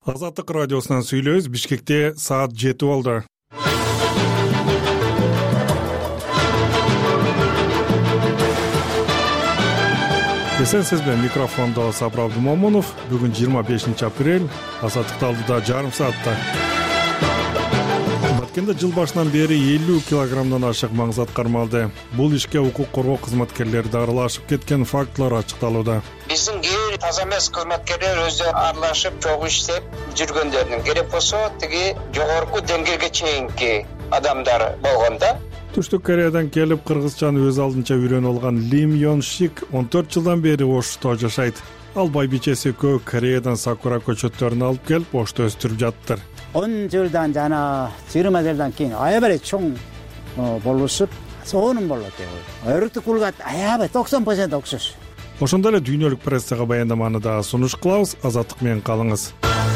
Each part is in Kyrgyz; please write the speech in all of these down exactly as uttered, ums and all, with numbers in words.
Азаттык радиосунан сүйлөбүз. Бишкекте саат жети болду. Эсенсизби, микрофондо Сапар Абдумомунов. Бүгүн жыйырма бешинчи апрель. Азаттык алдыда жарым саатта. Баткенде жыл башынан бери элүү килограммдан ашык маңзат кармалды. Бул ишке укук коргоо кызматкерлери да аралашып кеткен фактылар ачыкталууда. Биздин кээ таза эмес кызматкерлер өздөрү аралашып чогуу иштеп жүргөндөрдүн керек болсо тиги жогорку деңгээлге чейинки адамдар болгон да. Түштүк Кореядан келип кыргызчаны өз алдынча үйрөнүп алган Лим Йон Шик он төрт жылдан бери Ошто жашайт. Ал байбичеси Көө Кореядан сакура көчөттөрүн алып келип Ошто өстүрүп жаттыр. он жылдан жана жыйырма жылдан кийин аябай чоң болушуп сонун болот деп ойлойм. Өрүктүк булгат аябай токсон процент окшош. Ошондой эле дүйнөлүк прессага баяндаманы да сунуш кылабыз. Азаттык менен калыңыз.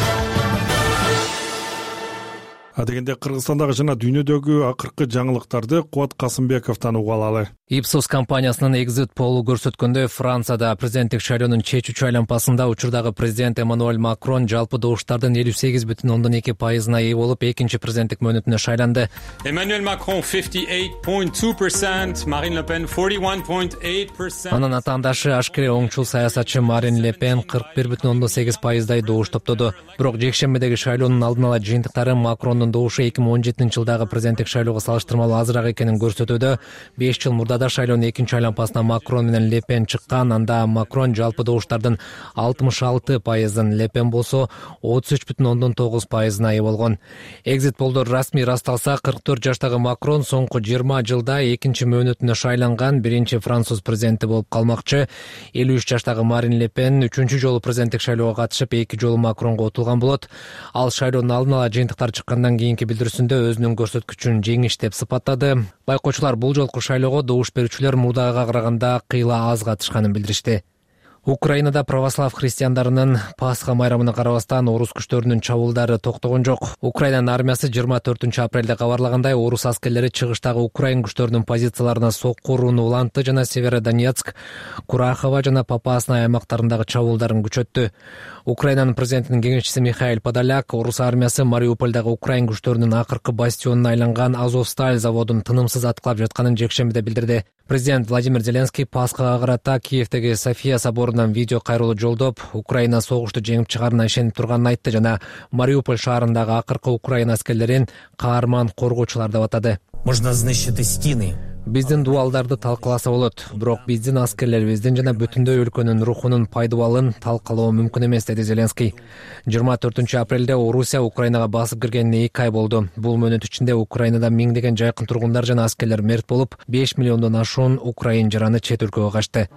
Адегенде Кыргызстандагы жана дүйнөдөгү акыркы жаңылыктарды Кубат Касымбековдон угуп алалы. Ipsos компаниясынын экзит полу көрсөткөндөй, Францияда президенттик шайлоонун чечүүчү айланпасында учурдагы президент Эммануэль Макрон жалпы добуштардын элүү сегиз бүтүн ондон эки пайызына ээ болуп, экинчи президенттик мөөнөтүнө шайланды. Эммануэль Макрон fifty-eight point two percent, Марин Ле Пен forty-one point eight percent. Анын атаандашы ашкере оңчул саясатчы Марин Ле Пен кырк бир бүтүн ондон сегиз пайыздай добуш топтоду. Бирок жекшембидеги шайлоонун алдын ала жыйынтыктары Макрондун добушу эки миң он жетинчи жылдагы президенттик шайлоого салыштырмалуу азыраак экенин көрсөтүүдө. беш жыл мурда да шайлоонун экинчи айланпасына Макрон менен Ле Пен чыккан. Анда Макрон жалпы добуштардын алтымыш алты пайызын, Ле Пен болсо отуз үч бүтүн ондон тогуз пайызына ээ болгон. Экзит полдор расмий ырасталса, кырк төрт жаштагы Макрон соңку жыйырма жылда экинчи мөөнөтүнө шайланган биринчи француз президенти болуп калмакчы. элүү үч жаштагы Марин Ле Пен үчүнчү жолу президенттик шайлоого катышып, эки жолу Макронго утулган болот. Ал шайлоонун алдын ала жыйынтыктар чыккандан кийинки билдирүүсүндө өзүнүн көрсөткүчүн жеңиш деп сыпаттады. Байкоочулар бул жолку шайлоого добуш берүүчүлөр мурдагыга караганда кыйла аз катышканын билдиришти. Украинада православ христиандарынын Пасха майрамына карабастан орус күчтөрүнүн чабуулдары токтогон жок. Украинанын армиясы жыйырма төртүнчү апрелде кабарлагандай, орус аскерлери чыгыштагы Украин күчтөрүнүн позицияларына сокку урууну улантты жана Северодонецк, Курахова жана Попасная аймактарындагы чабуулдарын күчөттү. Украинанын президентинин кеңешчиси Михаил Подоляк орус армиясы Мариупольдагы Украин күчтөрүнүн акыркы бастионуна айланган Азовсталь заводун тынымсыз аткылап жатканын жекшембиде билдирди. Президент Владимир Зеленский Пасхага карата Киевдеги София соборунан видео кайрылуу жолдоп, Украина согушту жеңип чыгарына ишенип турганын айтты жана Мариуполь шаарындагы акыркы Украина аскерлерин каарман коргоочулар деп атады. Можно знищити стены. Биздин дуалдарды талкаласа болот, бирок биздин аскерлерибиздин жана бүтүндөй өлкөнүн рухунун пайдубалын талкалоо мүмкүн эмес, деди Зеленский. жыйырма төртүнчү апрелде Орусия Украинага басып киргенине эки ай болду. Бул мөөнөт ичинде Украинада миңдеген жайкын тургундар жана аскерлер мерт болуп, беш миллиондон ашуун украин жараны чет өлкөгө качты.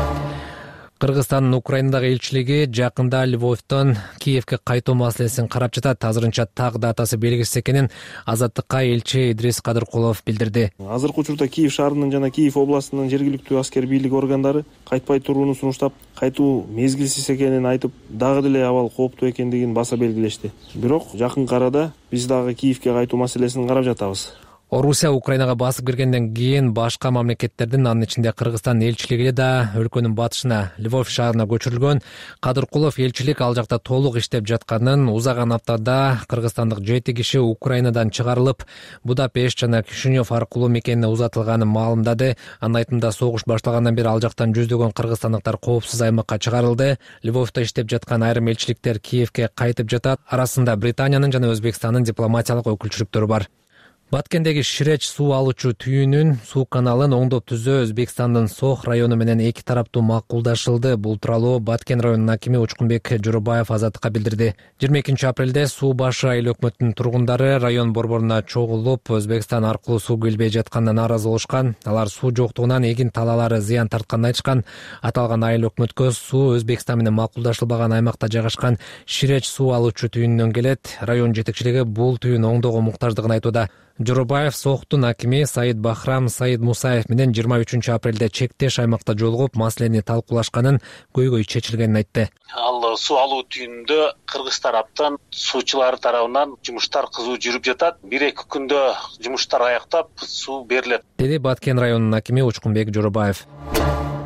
Кыргызстандын Украинадагы элчилиги жакында Львовдон Киевге кайтуу маселесин карап жатат. Азырынча так датасы белгисиз экенин Азаттыкка элчи Идрис Кадыркулов билдирди. Азыркы учурда Киев шаарынын жана Киев областынын жергиликтүү аскер бийлик органдары кайтпай турууну сунуштап, кайтуу мезгилсиз экенин айтып, дагы деле абал кооптуу экендигин баса белгилешти. Бирок жакын арада биз дагы Киевге кайтуу маселесин карап жатабыз. Орусия Украинага басып киргенден кийин башка мамлекеттердин, анын ичинде Кыргызстан элчилиги да өлкөнүн батышына, Львов шаарына көчүрүлгөн. Кадыркулов элчилик ал жакта толук иштеп жатканын, узаган аптада кыргызстандык жети киши Украинадан чыгарылып, Будапешт жана Кишинев аркылуу мекенине узатылганын маалымдады. Анын айтымында, согуш башталгандан бери ал жактан жүздөгөн кыргызстандыктар коопсуз аймакка чыгарылды. Львовдо иштеп жаткан айрым элчиликтер Киевге кайтып жатат. Арасында Британиянын жана Өзбекстандын дипломатиялык өкүлчүлүктөрү бар. Баткендеги Ширеч суу алуучу түйүнүн суу каналын оңдоп түзөө Өзбекстандын Сох району менен эки тараптуу макулдашылды. Бул тууралуу Баткен районунун акими Учкунбек Журубаев Азаттыкка билдирди. жыйырма экинчи апрелде суу башы айыл өкмөтүнүн тургундары район борборуна чогулуп, Өзбекстан аркылуу суу келбей жатканына нааразы болушкан. Алар суу жоктугунан эгин талаалары зыян тартканын айтышкан. Аталган айыл өкмөткө суу Өзбекстан менен макулдашылбаган аймакта жайгашкан Ширеч суу алуучу түйүнүнөн келет. Район жетекчилиги бул түйүн оңдоого муктаждыгын айтууда. Журубаев Сохтун акими Саид Бахрам Саид Мусаев менен жыйырма үчүнчү апрелде чектеш аймакта жолугуп, маселени талкуулашканын, көйгөй чечилгенин айтты. Ал суу алуу түйүнүндө кыргыз тараптан суучулар тарабынан жумуштар кызуу жүрүп жатат. бир-эки күндө жумуштар аяктап, суу берилет, деди Баткен районунун акими Учкунбек Журубаев.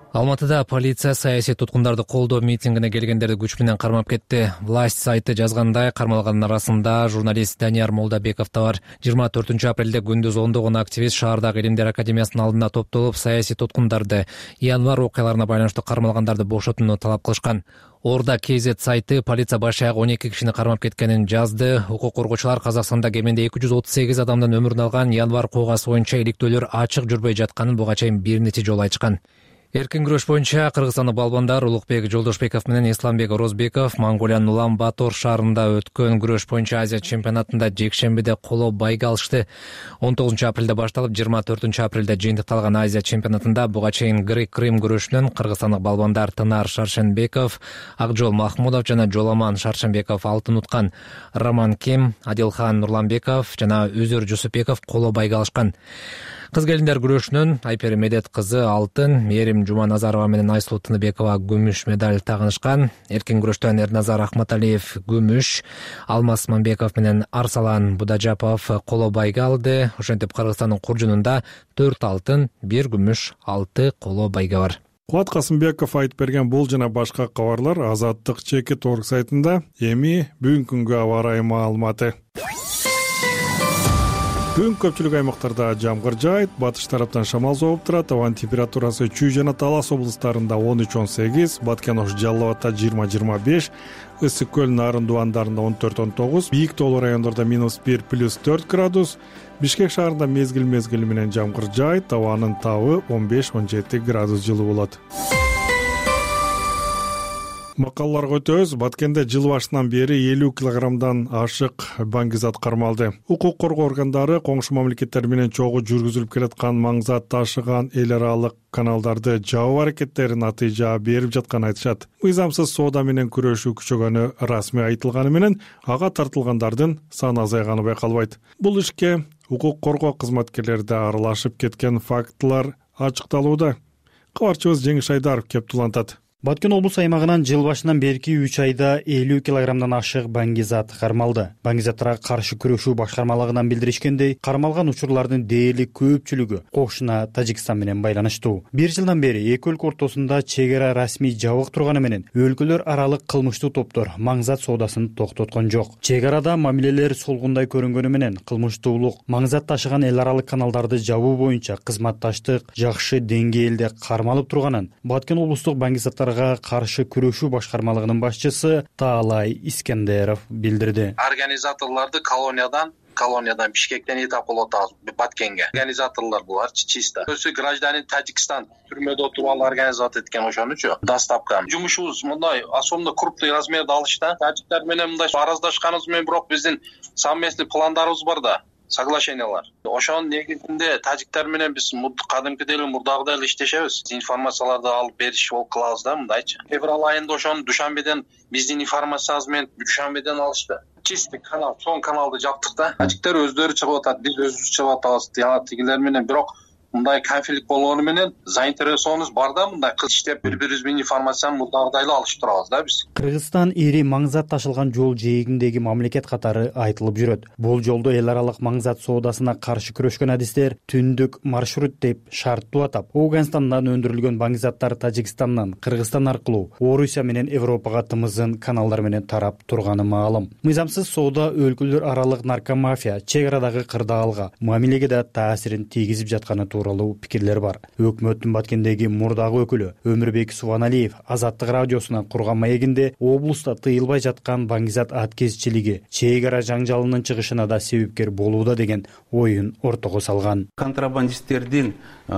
Алматыда полиция саясий туткундарды колдоо митингине келгендерди күч менен кармап кетти. Власть сайты жазгандай, кармалгандын арасында журналист Данияр Молдабеков да бар. жыйырма төртүнчү апрелде күндүз ондогон активист шаардагы Илимдер академиясынын алдына топтолуп, саясий туткундарды, январь окуяларына байланыштуу кармалгандарды бошотууну талап кылышкан. Орда кз сайты полиция баш аяк он эки кишини кармап кеткенин жазды. Укук коргоочулар Казакстанда кеминде эки жүз отуз сегиз адамдын өмүрүн алган январь окугасы боюнча иликтөөлөр ачык жүрбөй жатканын буга чейин бир нече жолу айтышкан. Эркин күрөш боюнча кыргызстандык балбандар Улукбек Жолдошбеков менен Исламбек Орозбеков Монголиянын Улан Батор шаарында өткөн күрөш боюнча Азия чемпионатында жекшембиде коло байга алышты. он тогузунчу апрелде башталып, жыйырма төртүнчү апрелде жыйынтыкталган Азия чемпионатында буга чейин грек-рим күрөшүнөн кыргызстандык балбандар Тынар Шаршенбеков, Акжол Махмудов жана Жоламан Шаршенбеков алтын уткан. Роман Ким, Адилхан Нурланбеков жана Үзөр Жусупбеков коло байга алышкан. Кыз келиндер күрөшүнөн Айпери Медет кызы алтын, Мерим Жуманазарова менен Айсулу Тыныбекова күмүш медаль тагынышкан. Эркин күрөштөн Эрназар Ахматалиев күмүш, Алмаз Мамбеков менен Арсалан Будажапов коло байга алды. Ошентип Кыргызстандын куржунунда төрт алтын, бир күмүш, алты коло байга бар. Кубат Касымбеков айтып берген бул жана башка кабарлар Азаттык чекит орг сайтында. Эми бүгүнкү күнгө аба ырайы маалыматы. Бүгүн көпчүлүк аймактарда жамгыр жаайт, батыш тараптан шамал соғып турат. Абанын температурасы Чүй жана Талас облустарында он үч он сегиз, Баткен Ош Жалал Абадта жыйырма жыйырма беш, Ысык көл Нарын Дубандарында он төрт он тогуз, Бийик тоолуу райондордо минус бир плюс төрт градус, Бишкек шаарында мезгил мезгили менен жамгыр жаайт, абанын табы он беш он жети градус жылуу болот. Макалларга өтөбүз. Баткенде жыл башынан бери элүү килограммдан ашык баңгизат кармалды. Укук коргоо органдары коңшу мамлекеттер менен чогуу жүргүзүлүп келаткан маңзат ташыган эл аралык каналдарды жабуу аракеттери натыйжа берип жатканын айтышат. Мыйзамсыз соода менен күрөшүү күчөгөнү расмий айтылганы менен ага тартылгандардын саны азайганы байкалбайт. Бул ишке укук коргоо кызматкерлери да аралашып кеткен фактылар ачыкталууда. Кабарчыбыз Жеңиш Айдаров кеп тулантат. Баткен облус аймагынан жыл башынан берки үч айда элүү килограммдан ашык баңгизат кармалды. Баңгизаттарга каршы күрөшүү башкармалыгынан билдиришкендей, кармалган учурлардын дээрлик көпчүлүгү кошуна Тажикстан менен байланыштуу. Бир жылдан бери эки өлкө ортосунда чек ара расмий жабык турганы менен өлкөлөр аралык кылмыштуу топтор маңзат соодасын токтоткон жок. Чек арада мамилелер солгундай көрүнгөнү менен кылмыштуулук маңзат ташыган эл аралык каналдарды жабуу боюнча кызматташтык жакшы деңгээлде кармалып турганын Баткен облустук баңгизаттар каршы күрөшүү башкармалыгынын башчысы Таалай Искендеров билдирди. Организаторларды колониядан колониядан Бишкектен этап болот Баткенге. Организаторлор булар чисто. Өсү гражданин Тажикстан түрмөдө отуруп алып организация эткен ошонучу. Доставка. Жумушубуз мындай особенно крупный размерде алышта. Тажиктер менен мындай араздашканыбыз менен бирок биздин совместный пландарыбыз бар да. Соглашениялар. Ошонун негизинде тажиктер менен биз кадимкидей эле мурдагыдай эле иштешебиз. Информацияларды алып бериш болуп кылабыз да мындайчы. Февраль айында ошону Душанбеден биздин информациябыз менен Душанбеден алышты. Чистый канал, чоң каналды жаптык да. Тажиктер өздөрү чыгып атат, биз өзүбүз чыгып атабыз. Жана тигилер менен бирок мындай конфликт болгону менен заинтересованность бар да, мындай кыз иштеп бири-бирибиз менен информацияны мурдагыдай эле алышып турабыз да биз. Кыргызстан ири маңзат ташылган жол жээгиндеги мамлекет катары айтылып жүрөт. Бул жолдо эл аралык маңзат соодасына каршы күрөшкөн адистер түндүк маршрут деп шарттуу атап, Ауганстандан өндүрүлгөн баңгизаттар Тажикстандан Кыргызстан аркылуу Орусия менен Европага тымызын каналдар менен тарап турганы маалым. Мыйзамсыз соода өлкөлөр аралык наркомафия, чек арадагы кырдаалга, мамилеге да таасирин тийгизип жатканы тууралуу пикирлер бар. Өкмөттүн Баткендеги мурдагы өкүлү Өмүрбек Субаналиев Азаттык радиосунан курган маегинде облуста тыйылбай жаткан баңгизат аткезчилиги чек ара жаңжалынын чыгышына да себепкер болууда деген оюн ортого салган. Контрабандисттердин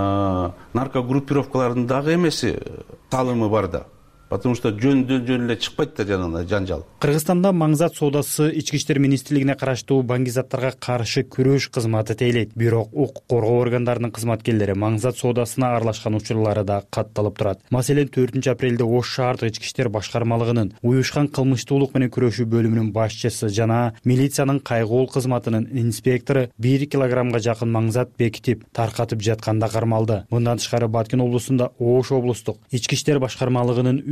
наркогруппировкаларынын дагы эмеси салымы бар да. Потому что жөн жөн эле чыкпайт да жанагы жанжал. Кыргызстанда маңзат соодасы ички иштер министрлигине караштуу баңгизаттарга каршы күрөш кызматы тейлейт. Бирок укук коргоо органдарынын кызматкерлери маңзат соодасына аралашкан учурлары да катталып турат. Маселен, төртүнчү апрелде Ош шаардык ички иштер башкармалыгынын уюшкан кылмыштуулук менен күрөшүү бөлүмүнүн башчысы жана милициянын кайгоол кызматынын инспектору бир килограммга жакын маңзат бекитип таркатып жатканда кармалды. Мындан тышкары Баткен облусунда Ош облустук ички иштер башкармалыгынын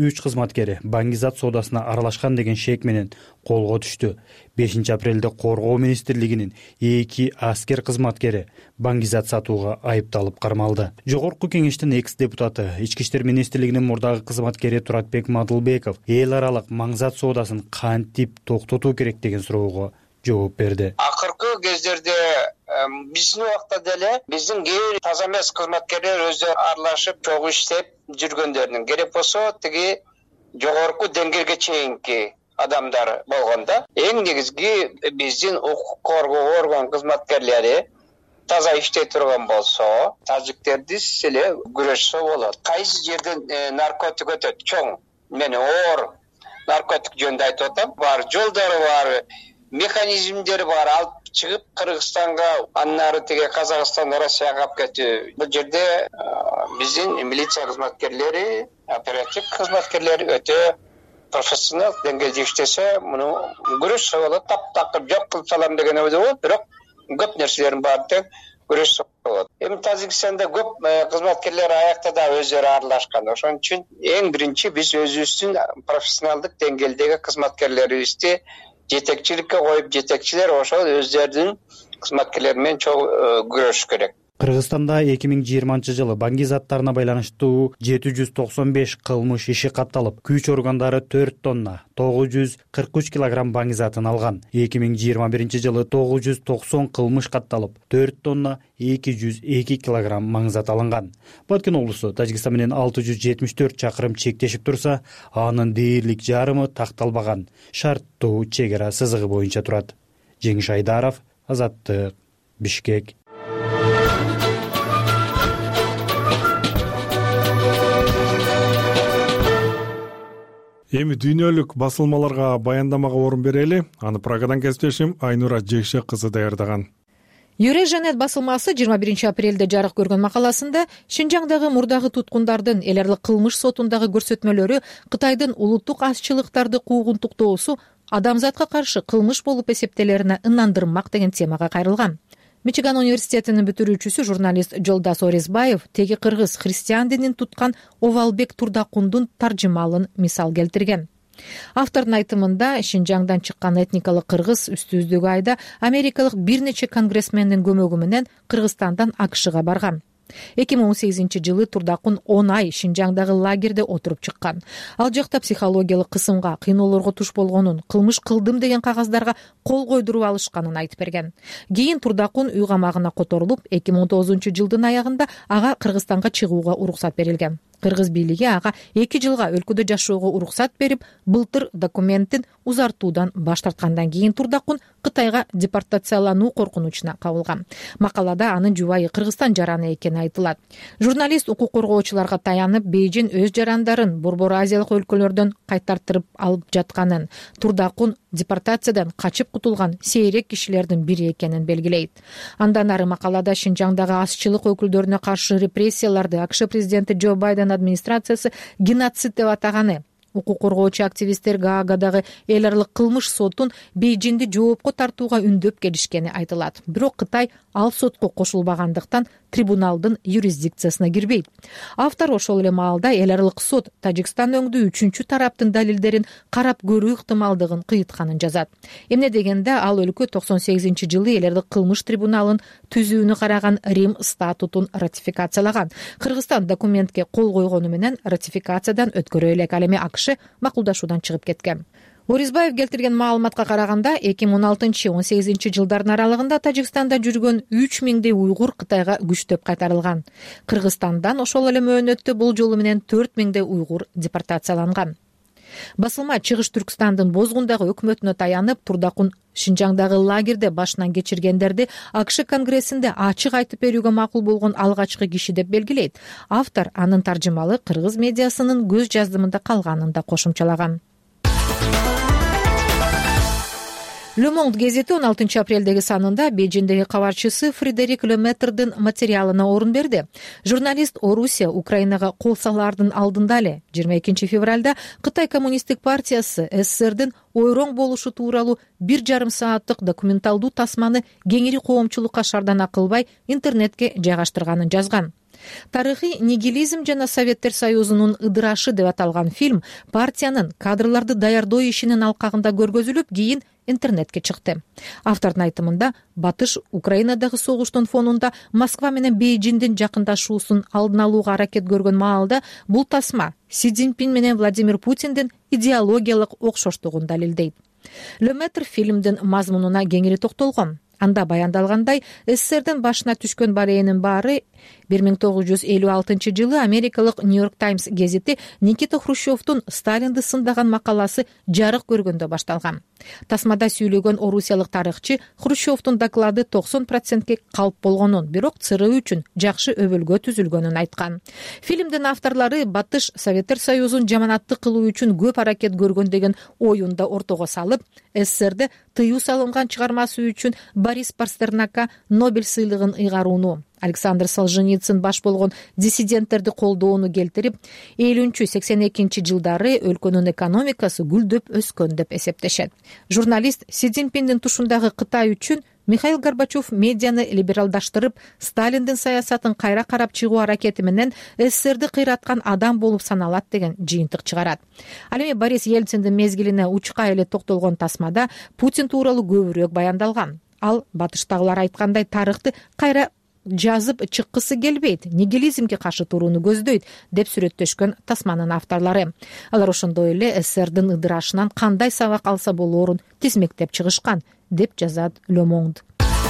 үч кызматкери Баңгизат соодасына аралашкан деген шек менен колго түштү. бешинчи апрелде Коргоо министрлигинин эки аскер кызматкери Баңгизат сатууга айыпталып кармалды. Жогорку кеңештин экс-депутаты, Ички иштер министрлигинин мурдагы кызматкери Туратбек Мадылбеков эл аралык Маңзат соодасын кантип токтотуу керек деген суроого жооп берди. Акыркы кездерде биздин убакта деле биздин кээ бир таза эмес кызматкерлер өздөрү аралашып чогуу иштеп жүргөндөрүнүн керек болсо тиги жогорку деңгээлге чейинки адамдар болгондо эң негизги биздин укук коргоо орган кызматкерлери таза иштей турган болсо тажиктерди эле күрөшсө болот. Кайсы жерден наркотик өтөт чоң мен оор наркотик жөнүндө айтып атам. Бар жолдору бар, механизмдери бар, алып чыгып Кыргызстанга, андан ары тиги Казакстан, Россияга алып кетүү. Бул жерде биздин милиция кызматкерлери, оператив кызматкерлери өтө профессионал деңгээлде иштесе, муну күрөшсө болот. Таптакыр жок кылып салам деген ойдо болот, бирок көп нерселердин баары тең күрөшсө болот. Эми Тажикстанда көп кызматкерлер аякта да өздөрү аралашкан. Ошон үчүн эң биринчи биз өзүбүздүн профессионалдык деңгээлдеги кызматкерлерибизди жетекчиликке коюп, жетекчилер ошол өздөрүнүн кызматкерлери менен чогуу күрөшүш керек. Кыргызстанда эки миң жыйырманчы жылы Баңгизаттарына байланыштуу жети жүз токсон беш кылмыш иши катталып, күч органдары төрт тонна тогуз жүз кырк үч килограмм Баңгизатын алган. эки миң жыйырма биринчи жылы тогуз жүз токсон кылмыш катталып, төрт тонна эки жүз эки килограмм Маңзат алынган. Баткен облусу Тажикстан менен алты жүз жетимиш төрт чакырым чектешип турса, анын дээрлик жарымы такталбаган шарттуу чек ара сызыгы боюнча турат. Жеңиш Айдаров, Азаттык, Бишкек. Эми дүйнөлүк басылмаларга баяндамага орун берели. Аны Прагадан кесиптешим Айнура Жекше кызы даярдаган. Юрежанет басылмасы жыйырма биринчи апрелде жарык көргөн макаласында Шинжаңдагы мурдагы туткундардын эл аралык кылмыш сотундагы көрсөтмөлөрү Кытайдын улуттук азчылыктарды куугунтуктоосу адамзатка каршы кылмыш болуп эсептелерине ынандырмак деген темага кайрылган. Мичиган университетинин бүтүрүүчүсү журналист Жолдас Орезбаев теги кыргыз христиан динин туткан Овалбек Турдакундун таржымалын мисал келтирген. Автордун айтымында Шинжаңдан чыккан этникалык кыргыз үстүбүздөгү айда америкалык бир нече конгрессмендин көмөгү менен Кыргызстандан АКШга барган. эки миң он сегизинчи жылы Турдакун он ай Шинжаңдагы лагерде отуруп чыккан. Ал жакта психологиялык кысымга, кыйноолорго туш болгонун, кылмыш кылдым деген кагаздарга кол койдуруп алышканын айтып берген. Кийин Турдакун үй камагына которулуп, эки миң он тогузунчу жылдын аягында ага Кыргызстанга чыгууга уруксат берилген. Кыргыз бийлиги ага эки жылга өлкөдө жашоого уруксат берип, былтыр документин узартуудан баш тарткандан кийин Турдакун Кытайга депортациялануу коркунучуна кабылган. Макалада анын жубайы Кыргызстан жараны экени айтылат. Журналист укук коргоочуларга таянып, Бейжин өз жарандарын Борбор Азиялык өлкөлөрдөн кайтартырып алып жатканын, Турдакун депортациядан качып кутулган сейрек кишилердин бири экенин белгилейт. Андан ары макалада Шинжаңдагы азчылык өкүлдөрүнө каршы репрессияларды АКШ президенти Джо Байден администрациясы геноцид деп атаганы, укук коргоочу активисттер Гаагадагы эл аралык кылмыш сотун Бейжинди жоопко тартууга үндөп келишкени айтылат. Бирок Кытай ал сотко кошулбагандыктан трибуналдын юрисдикциясына кирбейт. Автор ошол эле маалда эл аралык сот Тажикстан өңдүү үчүнчү тараптын далилдерин карап көрүү ыктымалдыгын кыйытканын жазат. Эмне дегенде ал өлкө токсон сегизинчи жылы эл аралык кылмыш трибуналын түзүүнү караган Рим статутун ратификациялаган. Кыргызстан документке кол койгону менен ратификациядан өткөрө элек, ал эми АКШ макулдашуудан чыгып кеткен. Орезбаев келтирген маалыматка караганда эки миң он алтынчы он сегизинчи жылдардын аралыгында Тажикстанда жүргөн үч миңдей уйгур Кытайга күчтөп кайтарылган. Кыргызстандан ошол эле мөөнөттө бул жолу менен төрт миңдей уйгур депортацияланган. Басылма Чыгыш Түркстандын Бозгундагы өкмөтүнө таянып, Турдакун Шинжаңдагы лагерде башынан кечиргендерди АКШ конгрессинде ачык айтып берүүгө макул болгон алгачкы киши деп белгилейт. Автор анын таржымалы кыргыз медиасынын көз жаздымында калганын да кошумчалаган. Le Monde гезити он алтынчы апрелдеги санында Бейжиндеги кабарчысы Фредерик Леметрдин материалына орун берди. Журналист Орусия Украинага кол салаардын алдында эле жыйырма экинчи февралда Кытай коммунисттик партиясы СССРдин ойроң болушу тууралуу бир жарым сааттык документалдуу тасманы кеңири коомчулукка шаардана кылбай интернетке жайгаштырганын жазган. Тарыхый нигилизм жана Советтер Союзунун ыдырашы деп аталган фильм партиянын кадрларды даярдоо ишинин алкагында көргөзүлүп, кийин интернетке чыкты. Автордун айтымында, батыш Украинадагы согуштун фонунда Москва менен Бейжиңдин жакындашуусун алдын алууга аракет көргөн маалда бул тасма Си Цзиньпин менен Владимир Путиндин идеологиялык окшоштугун далилдейт. Леметр фильмдин мазмунуна кеңири токтолгон. Анда баяндалгандай, СССРдин башына түшкөн балээнин баары бир миң тогуз жүз элүү алтынчы жылы америкалык Нью-Йорк Таймс гезити Никита Хрущевдун Сталинди сындаган макаласы жарык көргөндө башталган. Тасмада сүйлөгөн орусиялык тарыхчы Хрущевдун доклады токсон процентке калп болгонун, бирок ЦРУ үчүн жакшы өбөлгө түзүлгөнүн айткан. Фильмдин авторлору батыш Советтер Союзун жаманатты кылуу үчүн көп аракет көргөн деген оюн да ортого салып, СССРде тыюу салынган чыгармасы үчүн Борис Пастернакка Нобель сыйлыгын ыйгарууну, Александр Солженицын баш болгон диссиденттерди колдоону келтирип, элүүнчү сексен экинчи жылдары өлкөнүн экономикасы гүлдөп өскөн деп эсептешет. Журналист Си Цзиньпиндин тушундагы Кытай үчүн Михаил Горбачев медианы либералдаштырып, Сталиндин саясатын кайра карап чыгуу аракети менен СССРди кыйраткан адам болуп саналат деген жыйынтык чыгарат. Ал эми Борис Ельциндин мезгилине учка эле токтолгон тасмада Путин тууралуу көбүрөөк баяндалган. Ал батыштагылар айткандай тарыхты кайра жазып чыккысы келбейт, нигилизмге каршы турууну көздөйт деп сүрөттөшкөн тасманын авторлору. Алар ошондой эле СССРдин ыдырашынан кандай сабак алса болоорун тизмектеп чыгышкан деп жазат Le Monde.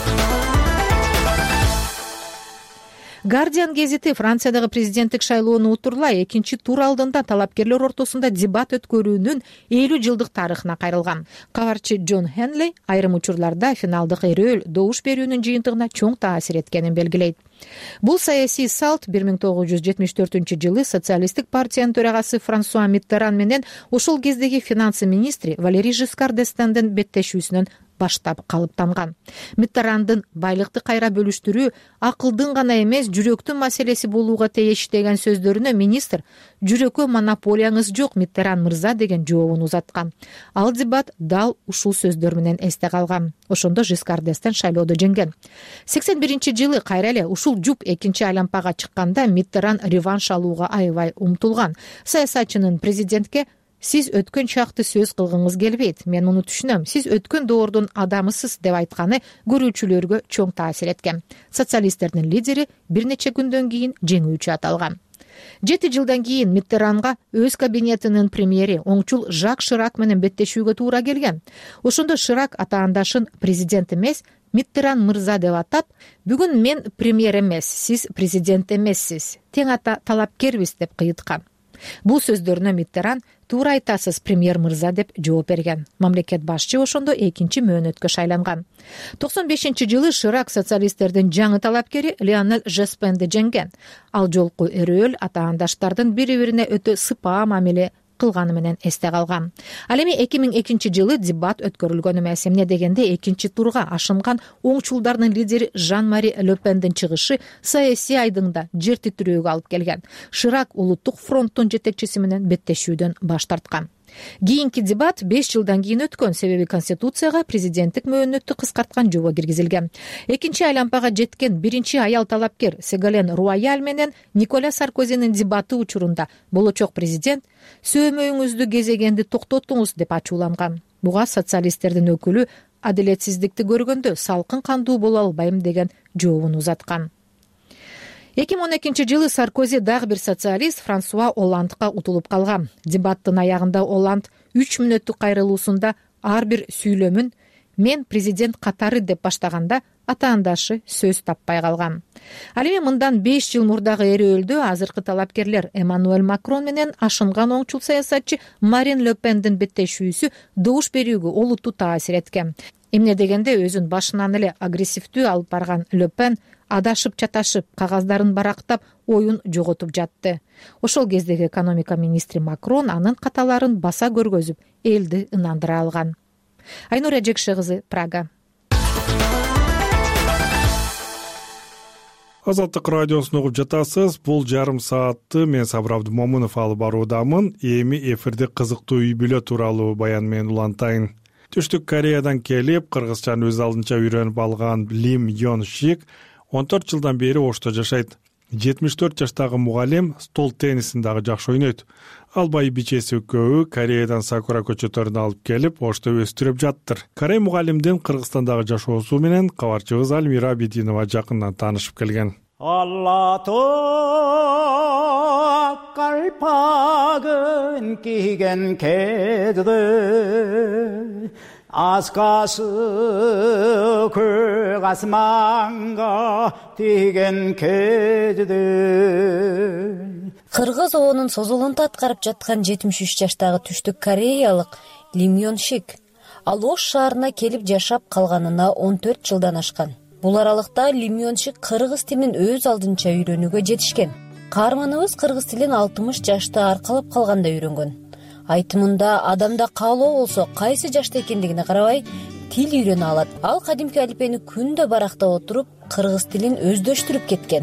Guardian гезити Франциядагы президенттик шайлоону утурлай экинчи тур алдында талапкерлер ортосунда дебат өткөрүүнүн элүү жылдык тарыхына кайрылган. Кабарчы Джон Хенли айрым учурларда финалдык эрөөл добуш берүүнүн жыйынтыгына чоң таасир эткенин белгилейт. Бул саясий салт бир миң тогуз жүз жетимиш төртүнчү жылы социалисттик партиянын төрагасы Франсуа Миттеран менен ошол кездеги финансы министри Валерий Жискар д'Эстендин беттешүүсүнөн баштап калыптанган. Миттерандын байлыкты кайра бөлүштүрүү акылдын гана эмес, жүрөктүн маселеси болууга тийиш деген сөздөрүнө министр жүрөккө монополияңыз жок Миттеран мырза деген жообун узаткан. Ал дебат дал ушул сөздөр менен эсте калган. Ошондо Жискар д'Эстен шайлоодо жеңген. сексен биринчи жылы кайра эле ушул жуп экинчи айлампага чыкканда Миттеран реванш алууга аябай умтулган. Саясатчынын президентке «Сиз өткөн чакты сөз кылгыңыз келбейт. Мен муну түшүнөм. Сиз өткөн доордун адамысыз» деп айтканы көрүүчүлөргө чоң таасир эткен. Социалисттердин лидери бир нече күндөн кийин жеңүүчү аталган. Жети жылдан кийин Миттеранга өз кабинетинин премьери оңчул Жак Ширак менен беттешүүгө туура келген. Ошондо Ширак атаандашын президент эмес, Миттеран мырза деп атап, «Бүгүн мен премьер эмес, сиз президент эмессиз. Тең ата талапкербиз» деп кыйыткан. Бул сөздөрүнө Миттеран «Туура айтасыз, премьер мырза» деп жооп берген. Мамлекет башчы ошондо экинчи мөөнөткө шайланган. токсон бешинчи жылы Ширак социалисттердин жаңы талапкери Лионель Жоспенди жеңген. Ал жолку эрөөл атаандаштардын бири-бирине өтө сыпаа мамиле кылганы менен эсте калган. Ал эми эки миң экинчи жылы дебат өткөрүлгөн эмес. Эмне дегенде экинчи турга ашынган оңчулдардын лидери Жан-Мари Ле Пендин чыгышы саясий айдыңда жер титирөөгө алып келген. Ширак улуттук фронттун жетекчиси менен беттешүүдөн баш тарткан. Кийинки дебат беш жылдан кийин өткөн, себеби Конституцияга президенттик мөөнөттү кыскарткан жобо киргизилген. Экинчи айлампага жеткен биринчи аял талапкер Сегален Руаяль менен Николя Саркозинин дебаты учурунда болочок президент «Сөөмөйүңүздү кезегенди токтотуңуз» деп ачууланган. Буга социалисттердин өкүлү адилетсиздикти көргөндө салкын кандуу боло албайм деген жообун узаткан. эки миң он экинчи жылы Саркози дагы бир социалист Франсуа Оландга утулуп калган. Дебаттын аягында Оланд үч мүнөттүк кайрылуусунда ар бир сүйлөмүн «Мен президент катары» деп баштаганда атаандашы сөз таппай калган. Ал эми мындан беш жыл мурдагы эрөөлдө азыркы талапкерлер Эммануэль Макрон менен ашынган оңчул саясатчы Марин Ле Пендин беттешүүсү добуш берүүгө олуттуу таасир эткен. Эмне дегенде өзүн башынан эле агрессивдүү алып барган Ле Пен адашып чаташып, кагаздарын барактап, оюн жоготуп жатты. Ошол кездеги экономика министри Макрон анын каталарын баса көргөзүп, элди ынандыра алган. Айнура Жекше кызы, Прага. Азаттык радиосун угуп жатасыз. Бул жарым саатты мен Сабыр Абдымомунов алып баруудамын. Эми эфирде кызыктуу үй бүлө тууралуу баян менен улантайын. Түштүк Кореядан келип, кыргызчаны өз алдынча үйрөнүп алган Лим Ён Шик он төрт жылдан бери Ошто жашайт. жетимиш төрт жаштагы мугалим стол теннисин дагы жакшы ойнойт. Албай бичеси экөөү Кореядан Сакура көчөттөрүн алып келип, ошто өстүрүп жаттыр. Корей мугалимдин Кыргызстандагы жашоосу менен кабарчыбыз Альмира Абидинова жакындан таанышып келген. 알라도 깔팍은 끼겐 개들 아스가스 그 가스망가 뛰겐 개들 Кыргыз оонун созулунту аткарып жаткан жетимиш үч жаштагы түштүк кореялык Ли Мён Шик ал Ош шаарына келип жашап калганына он төрт жылдан ашкан. Бул аралыкта Ли Мён Шик кыргыз тилин өз алдынча үйрөнүүгө жетишкен. Каарманыбыз кыргыз тилин алтымыш жашта аркалап калганда үйрөнгөн. Айтымында адамда каалоо болсо кайсы жашта экендигине карабай тил үйрөнө алат. Ал кадимки алифбени күндө барактап отуруп кыргыз тилин өздөштүрүп кеткен.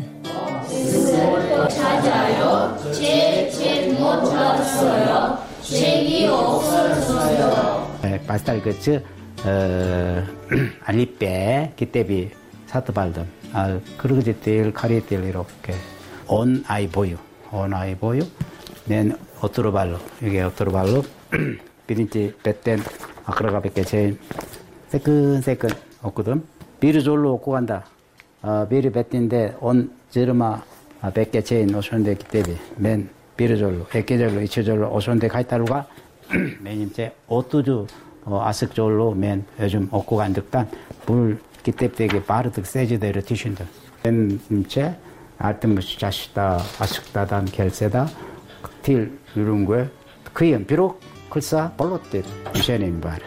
Pastel 그치 알리페 기대비 사트발도 아 그러게 될 카레 될 이렇게 온 아이 보유 온 아이 보유 낸 오토로발로 이게 오토로발로 비린지 배땐 아크라가 백개 제일 세근 세근 없거든 비르졸로 오고 간다 아 비르 배땐데 온 제르마 백개 제일 오션데 기대비 맨 비르졸로 백개절로 이체절로 오션데 가이타루가 맨임제 오뚜주 어, 아식졸로 맨 요즘 얻고 간득단 물 기대되게 바르득 세지대로 티신다. 맨임제 알트무시 자시다 아식다단 결세다 틸 이런 거 그연 비록 글사 볼롯대 이제는 말.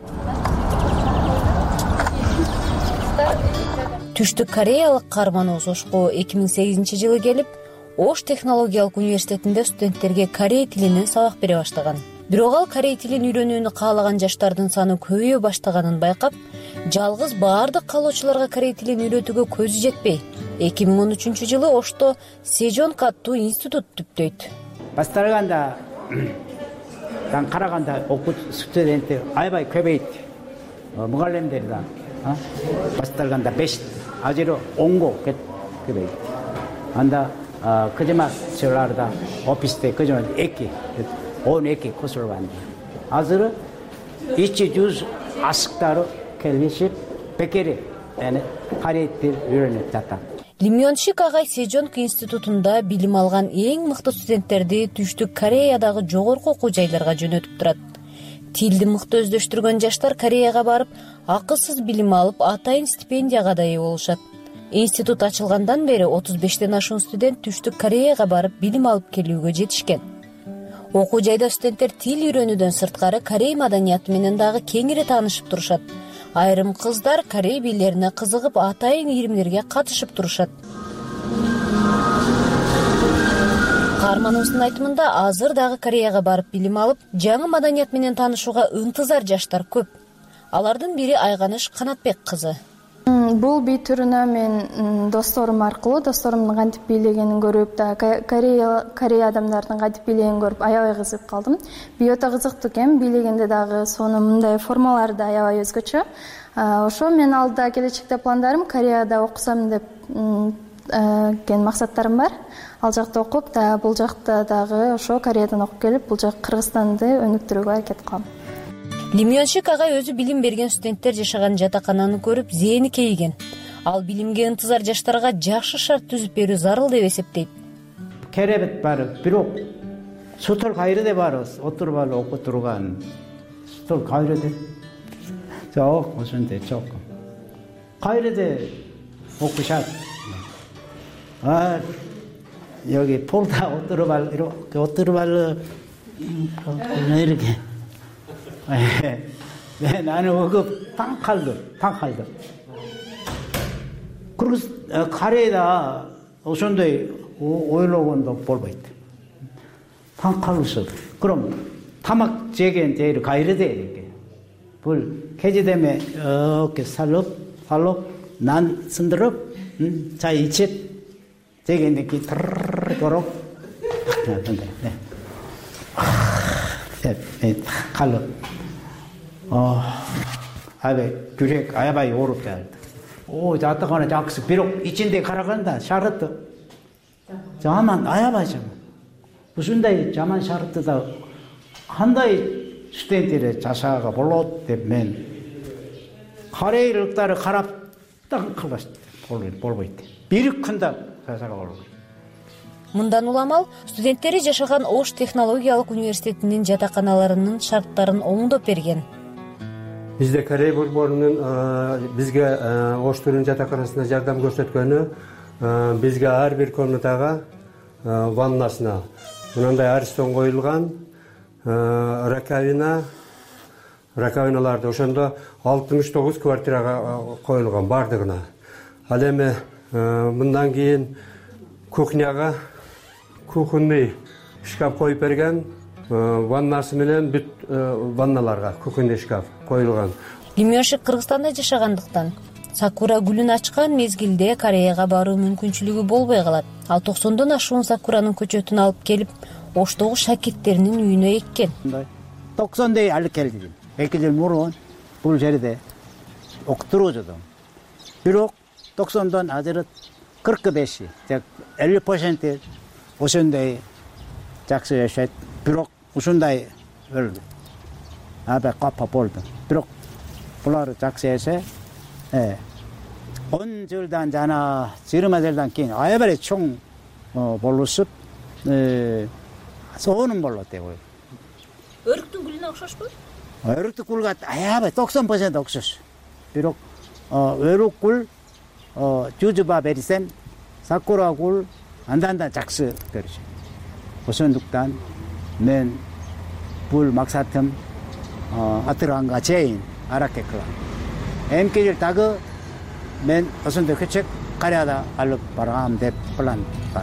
Түштүк кореялык каарманыбыз Ошко эки миң сегизинчи жылы келип, Ош технологиялык университетинде студенттерге корей тилинен сабак бере баштаган. Бирок ал корей тилин үйрөнүүнү каалаган жаштардын саны көбөйө баштаганын байкап, жалгыз баардык каалоочуларга корей тилин үйрөтүүгө көзү жетпей, эки миң он үчүнчү жылы Ошто Сежонг аттуу институт түптөйт. Башталганда дан караганда окуу студенттер аябай көбөйт. Мугалимдерден башталганда беш ажыры онго көбөйт. Анда 그지막 저라다 오피스에 그지막 에키 온 에키 코스로 간다. 아즈르 이치 주스 아스크다로 켈리십 베케리 эне карейтир үйрөнүп жатат. Ли Мён Шик агай Сежонг институтунда билим алган эң мыкты студенттерди Түштүк Кореядагы жогорку окуу жайларга жөнөтүп турат. Тилди мыкты өздөштүргөн жаштар Кореяга барып, акысыз билим алып, атайын стипендияга да ээ болушат. Институт ачылгандан бери отуз бештен ашуун студент Түштүк Кореяга барып билим алып келүүгө жетишкен. Окуу жайда студенттер тил үйрөнүүдөн сырткары корей маданияты менен дагы кеңири таанышып турушат. Айрым кыздар корей бийлерине кызыгып, атайын ийримдерге катышып турушат. Каарманыбыздын айтымында азыр дагы Кореяга барып билим алып, жаңы маданият менен таанышууга ынтызар жаштар көп. Алардын бири Айганыш Канатбек кызы. Бул бий түрүнө мен досторум аркылуу, досторумдун кантип бийлегенин көрүп, да Корея Корея адамдардын кантип бийлегенин көрүп аябай кызыгып калдым. Бий өтө кызыктуу экен, бийлегенде дагы сонун мындай формалары да аябай өзгөчө. Ошо мен алда келечекте пландарым Кореяда окусам деп кен максаттарым бар. Ал жакта окуп, да бул жакта дагы ошо Кореядан окуп келип, бул жак Кыргызстанды өнүктүрүүгө аракет кылам. Ли Мён Шик агай өзү билим берген студенттер жашаган жатакананы көрүп, зээни кейиген. Ал билимге ынтызар жаштарга жакшы шарт түзүп берүү зарыл деп эсептейт. Керебет бар, бирок сутул кайрыда бар, отуруп алып окуп турган. Сутул кайрыда. Жок, ошондой жок. Кайрыда окушат. 아, 여기 폴다 отуруп алып, 이렇게 отуруп алып 이렇게. 네, 나는 오급 탕칼도, 탕칼도. 그리고 카레에다 오션도에 오일로건도 볼고 있대. 탕칼로서. 그럼 타막 제겐 제일 가이르대 이렇게. 불 캐지되면 이렇게 살롭, 살롭, 난 쓴드럽, 음, 자 이치 제겐 이렇게 드르르 근데 네. 네, 네, 칼로. 어, 아베 규렉 아야바이 오르다. 오, 자타가나 작스 비록 이친데 가라간다. 샤르트. жаман аябай жаман. Ушундай жаман шартта кандай студенттер жашаага болот деп мен корейликтер карап таң калышты. Болбойт. Бир күндө жашаага болбойт. Мындан уламал студенттери жашаган Ош технологиялык университетинин жатаканаларынын шарттарын оңдоп берген. Бизде Корей борборунун бизге Оштун жатаканасына жардам көрсөткөнү, бизге ар бир комнатага ваннасына мындай арстон коюлган, раковина, раковиналарды ошондо алтымыш тогуз квартирага коюлган бардыгына. Ал эми мындан кийин кухняга кухонный шкаф коюп берген, ваннасы менен бүт ванналарга кухонный шкаф коюлган. Лимёшик Кыргызстанда жашагандыктан сакура гүлүн ачкан мезгилде Кореяга баруу мүмкүнчүлүгү болбой калат. Ал токсондон ашуун сакуранын көчөтүн алып келип, Оштогу шакирттеринин үйүнө эккен. токсондой алып келди. эки жыл мурун бул жерде окутуп жүрдүм. Бирок токсондон азыр кырк беш, элүү процент ошондой жакшы жашайт. Бирок ушундай өлдү. Аба капа болду. Бирок булар жакшы жашай. Э. он жылдан жана жыйырма жылдан кийин аябай чоң болушуп, э, сонун болот деп ойлойм. Өрүктүн гүлүнө окшошпу? Өрүктүн гүлгө аябай токсон процент окшош. Бирок өрүк гүл жужуба берсем, сакура гүл андан да жакшы көрүшөт. Ошондуктан мен бул максатым атыранга чейин аракет кылам. Эмки жыл дагы мен ошондой көчөк Кореяда алып барам деп план бар.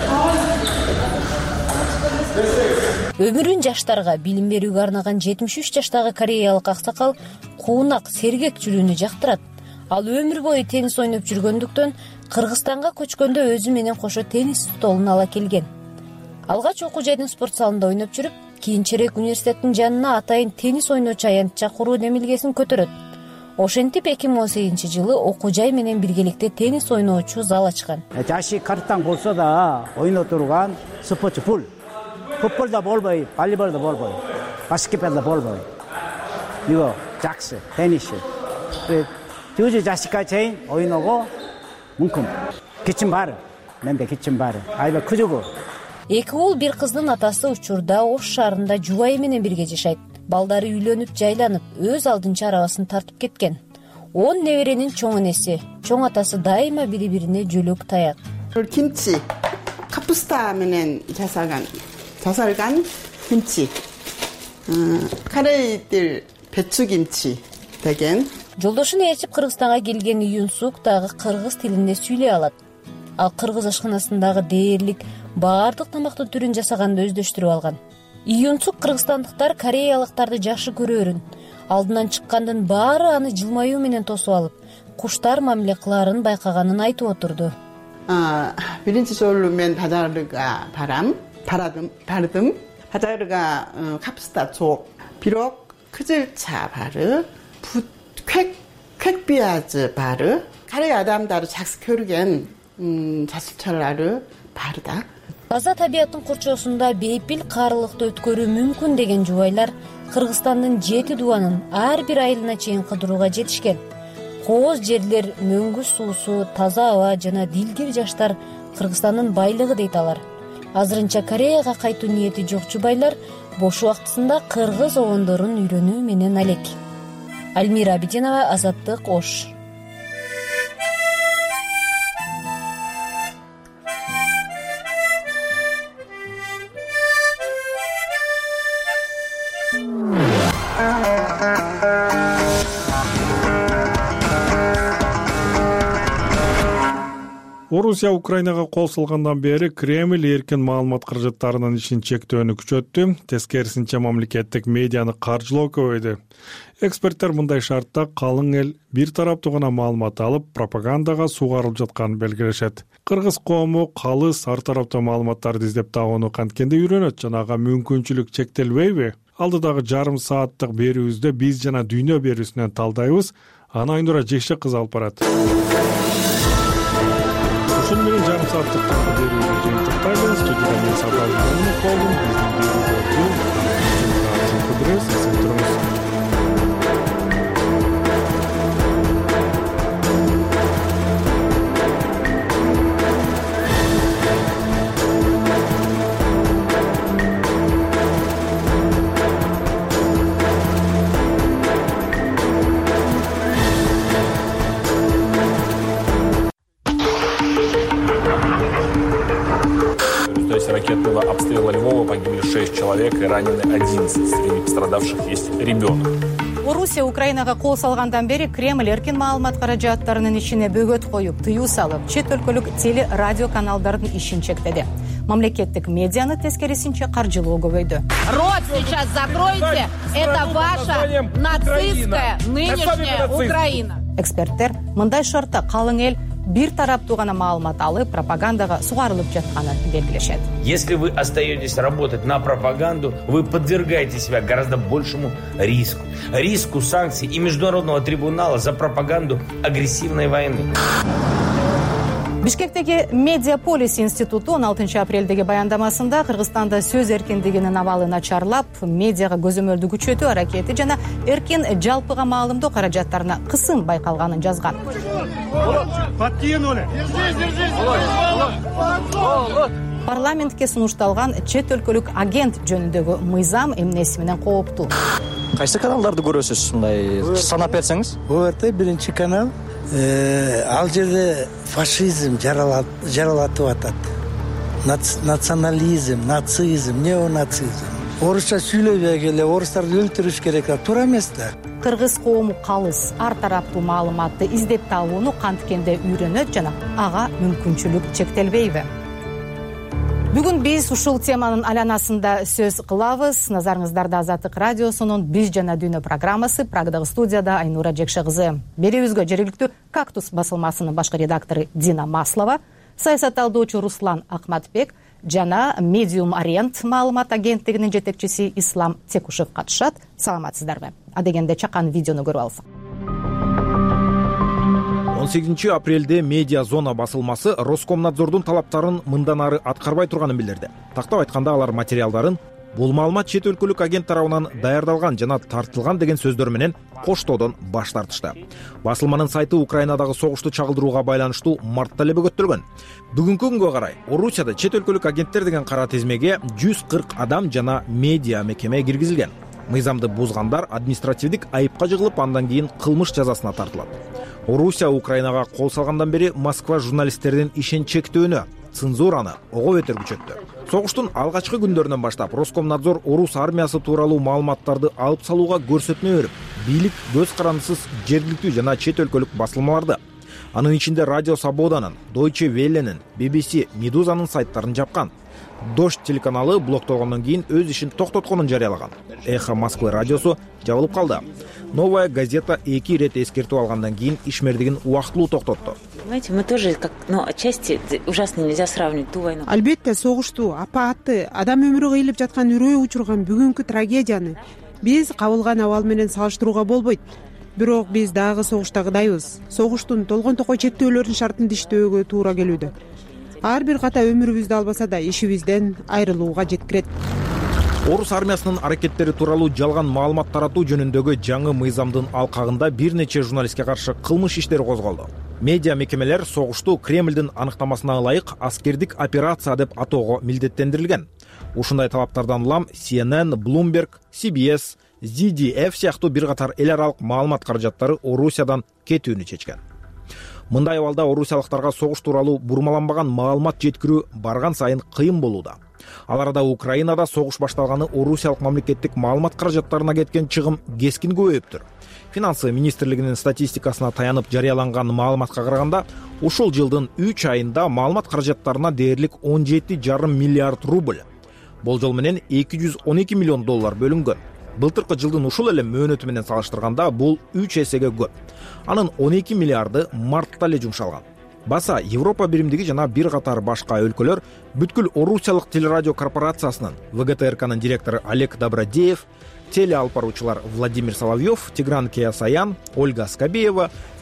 Өмүрүн жаштарга билим берүүгө арнаган жетимиш үч жаштагы кореялык аксакал куунак, сергек жүрүүнү жактырат. Ал өмүр бою теннис ойноп жүргөндүктөн Кыргызстанга көчкөндө өзү менен кошо теннис столун ала келген. Алгач окуу жайдын спорт залында ойноп жүрүп, кийинчерээк университеттин жанына атайын теннис ойночу аянт чакыруу демилгесин көтөрөт. Ошентип эки миң он сегизинчи жылы окуу жай менен биргеликте теннис ойноочу зал ачкан. Жашы картаң болсо да ойноп турган спортчу бул. Футболда болбой, волейболда болбой, баскетболда болбой. Иго жакшы теннис. Жүзү жашка чейин ойного мүмкүн. Кичим бар. Менде кичим бар. Айба күзүгү. Эки уул бир кыздын атасы учурда Ош шаарында жубайы менен бирге жашайт. Балдары үйлөнүп, жайланып, өз алдынча арабасын тартып кеткен. он неберенин чоң энеси, чоң атасы дайыма бири-бирине жөлөк таяк. 김치, 카푸스타 менен жасаган, жасалган 김치. Корейдер 배추 김치 деген. Жолдошун ээрчип Кыргызстанга келген Июнсук дагы кыргыз тилинде сүйлөй алат. Ал кыргыз ашканасындагы дээрлик баардык тамактын түрүн жасаганды өздөштүрүп алган. Июнсук кыргызстандыктар кореялыктарды жакшы көрөрүн, алдынан чыккандын баары аны жылмаюу менен тосуп алып, куштар мамиле кылаарын байкаганын айтып отурду. биринчи жолу мен базарга барам, 바라듬, 바르듬, 바자르가 카프스타 족, 비록 크질차 바르, 부, 쾌, 쾌비아즈 바르, 카레 아담다르 작스 körген жасылчалары барда. Таза табиаттын курчоосунда бейпил каарылыкты өткөрүү мүмкүн деген жубайлар Кыргызстандын жети дубанын ар бир айылына чейин кыдырууга жетишкен. Кооз жерлер, мөңгү суусу, таза аба жана дилгир жаштар Кыргызстандын байлыгы дейт алар. Азырынча Кореяга кайтуу ниети жок жубайлар бош убактысында кыргыз обондорун үйрөнүү менен алек. Альмира Абидинова, Азаттык, Ош. Орусия Украинага кол салгандан бери Кремль эркин маалымат каражаттарынын ишин чектөөнү күчөттү, тескерисинче мамлекеттик медианы каржылоо көбөйдү. Эксперттер мындай шартта калың эл бир тараптуу гана маалымат алып, пропагандага сугарылып жатканын белгилешет. Кыргыз коому калыс ар тараптуу маалыматтарды издеп табууну канткенде үйрөнөт жана ага мүмкүнчүлүк чектелбейби? Алдыдагы жарым сааттык берүүбүздө биз жана дүйнө берүүсүнөн талдайбыз. Аны Айнура Жекше кыз алып барат. Ушун менен жарым сааттык берүүбүздү улантайлы. Студияда мен Сабал Мамунов болдум. Биздин берүүбөрдү кудурес эсен туруңуз. Ракетного обстрела Львова погибли шесть человек и ранены одиннадцать. Среди пострадавших есть ребенок. Орусия Украинага кол салгандан бери Кремль эркин маалымат каражаттарынын ичине бөгөт коюп, тыюу салып, чет өлкөлүк теле радио каналдардын ишин чектеди. Мамлекеттик медианы тескерисинче каржылоо көбөйдү. Рот сейчас закройте, это ваша нацистская нынешняя Украина. Эксперттер мындай шартта калың эл бир тараптуу гана маалымат алып, пропагандага сугарылып жатканын белгилешет. Если вы остаетесь работать на пропаганду, вы подвергаете себя гораздо большему риску. Риску санкций и Международного трибунала за пропаганду агрессивной войны. Бишкектеги Медиаполис институту он алтынчы апрелдеги баяндамасында Кыргызстанда сөз эркиндигинин абалы начарлап, медиага көзөмөлдү күчөтүү аракети жана эркин жалпыга маалымдоо каражаттарына кысым байкалганын жазган. Парламентке сунушталган чет өлкөлүк агент жөнүндөгү мыйзам эмнеси менен кооптуу? Кайсы каналдарды көрөсүз? Мындай санап берсеңиз. Орта биринчи канал. Ал жерде фашизм жаралатып атат. Национализм, нацизм, неонацизм. Орусча сүйлөбөй эле орустарды өлтүрүш керек, туура эмес да. Кыргыз коому калыс, ар тараптуу маалыматты издеп табууну канткенде үйрөнөт жана ага мүмкүнчүлүк чектелбейби? Бүгүн биз ушул теманын айланасында сөз кылабыз. Назарыңыздарда Азаттык радиосунун Биз жана дүйнө программасы. Прагдагы студияда Айнура Жекше кызы. Берүүбүзгө жергиликтүү Кактус басылмасынын башкы редактору Дина Маслова, саясатталдоочу Руслан Акматбек жана Медиум Ориент маалымат агенттигинин жетекчиси Ислам Текушев катышат. Саламатсыздарбы? Адегенде чакан видеону көрүп алсак. он сегизинчи апрелде Медиа Зона басылмасы Роскомнадзордун талаптарын мындан ары аткарбай турганын билдирди. Тактап айтканда алар материалдарын бул маалымат чет өлкөлүк агент тарабынан даярдалган жана тартылган деген сөздөр менен коштоодон баш тартышты. Басылманын сайты Украинадагы согушту чагылдырууга байланыштуу мартта эле бөгөттөлгөн. Бүгүнкү күнгө карай Орусияда чет өлкөлүк агенттер деген кара тизмеге жүз кырк адам жана медиа мекеме киргизилген. Мыйзамды бузгандар административдик айыпка жыгылып, андан кийин кылмыш жазасына тартылат. Орусия Украинага кол салгандан бери Москва журналисттердин ишин чектөөнү, цензураны ого бетер күчөттү. Согуштун алгачкы күндөрүнөн баштап Роскомнадзор орус армиясы тууралуу маалыматтарды алып салууга көрсөтмө берип, бийлик көз карандысыз жергиликтүү жана чет өлкөлүк басылмаларды, анын ичинде Радио Свободанын, Deutsche Welle'нин, би би си, Медузанын сайттарын жапкан. Дождь телеканалы блоктолгондон кийин өз ишин токтотконун жарыялаган. Эхо Москвы радиосу жабылып калды. Новая газета эки ирет эскертип алгандан кийин ишмердигин убактылуу токтотту. Знаете, мы тоже как, ну, отчасти ужасно нельзя сравнивать ту войну. Албетте согушту, апаатты, адам өмүрү кыйылып жаткан үрөй учурган бүгүнкү трагедияны биз кабылган абал менен салыштырууга болбойт. Бирок биз дагы согуштагыдайбыз. Согуштун толгон токой чектөөлөрүнүн шартын иштөөгө туура келүүдө. Ар бир ката өмүрүбүздү албаса да ишибизден айрылууга жеткирет. Орус армиясынын аракеттери тууралуу жалган маалымат таратуу жөнүндөгү жаңы мыйзамдын алкагында бир нече журналистке каршы кылмыш иштери козголду. Медиа мекемелер согушту Кремлдин аныктамасына ылайык аскердик операция деп атоого милдеттендирилген. Ушундай талаптардан улам си эн эн, Bloomberg, си би эс, зет ди эф сыяктуу бир катар эл аралык маалымат каражаттары Орусиядан кетүүнү чечкен. Мындай абалда орусиялыктарга согуш тууралуу бурмаланбаган маалымат жеткирүү барган сайын кыйын болууда. Ал арада Украинада согуш башталганы орусиялык мамлекеттик маалымат каражаттарына кеткен чыгым кескин көбөйүптүр. Финансы министрлигинин статистикасына таянып жарыяланган маалыматка караганда, ушул жылдын үч айында маалымат каражаттарына дээрлик он жети жарым миллиард рубль, болжол менен эки жүз он эки миллион доллар бөлүнгөн. Былтыркы жылдын ушул эле мөөнөтү менен салыштырганда бул үч эсеге көп. Анын он эки миллиарды мартта эле жумшалган. Баса Европа биримдиги жана бир катар башка өлкөлөр бүткүл Орусиялык телерадио корпорациясынын вэ гэ тэ эр канын директору Олег Добродеев, телеалып баруучулар Владимир Соловьев, Тигран Кеясаян, Ольга Скобеева,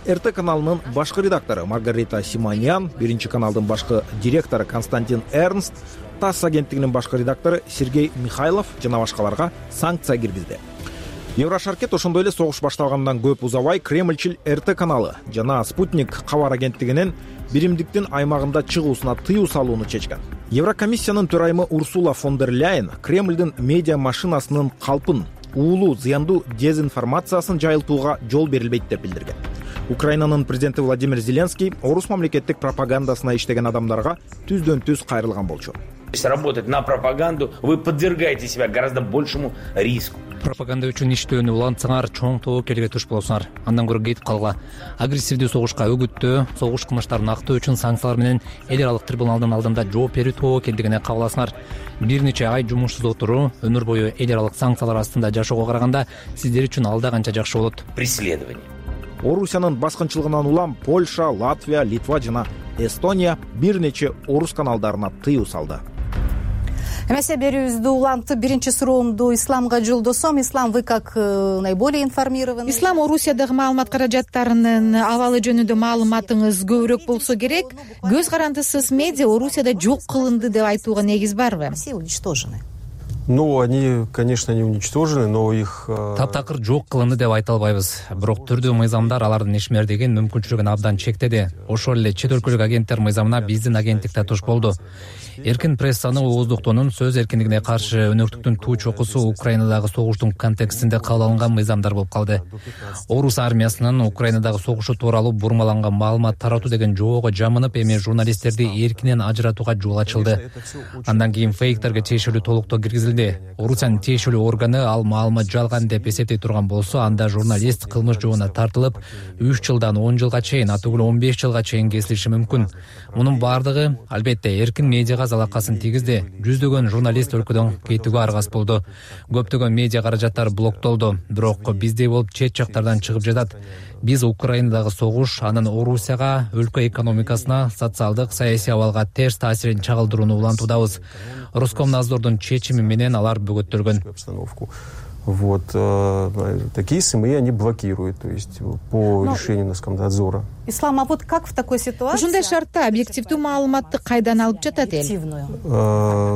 эр тэ каналынын башкы редактору Маргарита Симоньян, биринчи каналдын башкы директору Константин Эрнст, тасс агенттигинин башкы редактору Сергей Михайлов жана башкаларга санкция киргизди. Еврошаркет ошондой эле согуш башталгандан көп узабай Кремльчил эр тэ каналы жана Спутник кабар агенттигинин биримдиктин аймагында чыгуусуна тыюу салууну чечкен. Еврокомиссиянын төрайымы Урсула фон дер Ляйен Кремльдин медиа машинасынын калпын, уулуу зыяндуу дезинформациясын жайылтууга жол берилбейт деп билдирген. Украинанын президенти Владимир Зеленский орус мамлекеттик пропагандасына иштеген адамдарга түздөн түз кайрылган болчу. Если работать на пропаганду, вы подвергаете себя гораздо большему риску. Пропаганда үчүн иштөөнү улантсаңар чоң тобокелге туш болосуңар. Андан көрө кетип калгыла. Агрессивдүү согушка үгүттөө, согуш кылмыштарын актоо үчүн санкциялар менен эл аралык трибуналдын алдында жооп берүү тобокелдигине кабыл аласыңар. Бир нече ай жумушсуз отуруу, өмүр бою эл аралык санкциялар астында жашоого караганда сиздер үчүн алда канча жакшы болот. Преследование. Орусиянын баскынчылыгынан улам Польша, Латвия, Литва жана Эстония бир нече орус каналдарына тыюу салды. Эмесе берүүбүздү улантып, биринчи суроомду Исламга жолдосом. Ислам, вы как наиболее информированы? Ислам, Орусиядагы маалымат каражаттарынын абалы жөнүндө маалыматыңыз көбүрөөк болсо керек. Көз карандысыз медиа Орусияда жок кылынды деп айтууга негиз барбы? Все уничтожены. Ну, они, конечно, не уничтожены, но их... Таптакыр жок кылынды деп айта албайбыз. Бирок түрдүү мыйзамдар алардын ишмердеген мүмкүнчүлүгүн абдан чектеди. Ошол эле чет өлкөлүк агенттер мыйзамына биздин агенттик да туш болду. Эркин прессаны ооздуктоонун, сөз эркиндигине каршы өнөктүктүн туу чокусу Украинадагы согуштун контекстинде кабыл алынган мыйзамдар болуп калды. Орус армиясынын Украинадагы согушу тууралуу бурмаланган маалымат таратуу деген жоого жамынып, эми журналисттерди эркинен ажыратууга жол ачылды. Андан кийин фейктерге тиешелүү толуктоо киргизилди. Орусиянын тиешелүү органы ал маалымат жалган деп эсептей турган болсо, анда журналист кылмыш жообуна тартылып, үч жылдан он жылга чейин, атүгүл он беш жылга чейин кесилиши мүмкүн. Мунун баардыгы албетте эркин медиага залакасын тийгизди. Жүздөгөн журналист өлкөдөн кетүүгө аргас болду. Көптөгөн медиа каражаттар блоктолду. Бирок биздей болуп чет жактардан чыгып жатат. Биз Украинадагы согуш анын Орусияга, өлкө экономикасына, социалдык, саясий абалга терс таасирин чагылдырууну улантуудабыз. Роскомнадзордун чечими менен алар бөгөттөлгөн. Вот э, такие СМИ они блокируют, то есть по Но... решению Роскомнадзора. Ислам, а вот как в такой ситуации? Ушундай шартта объективдүү маалыматты кайдан алып жатат эл?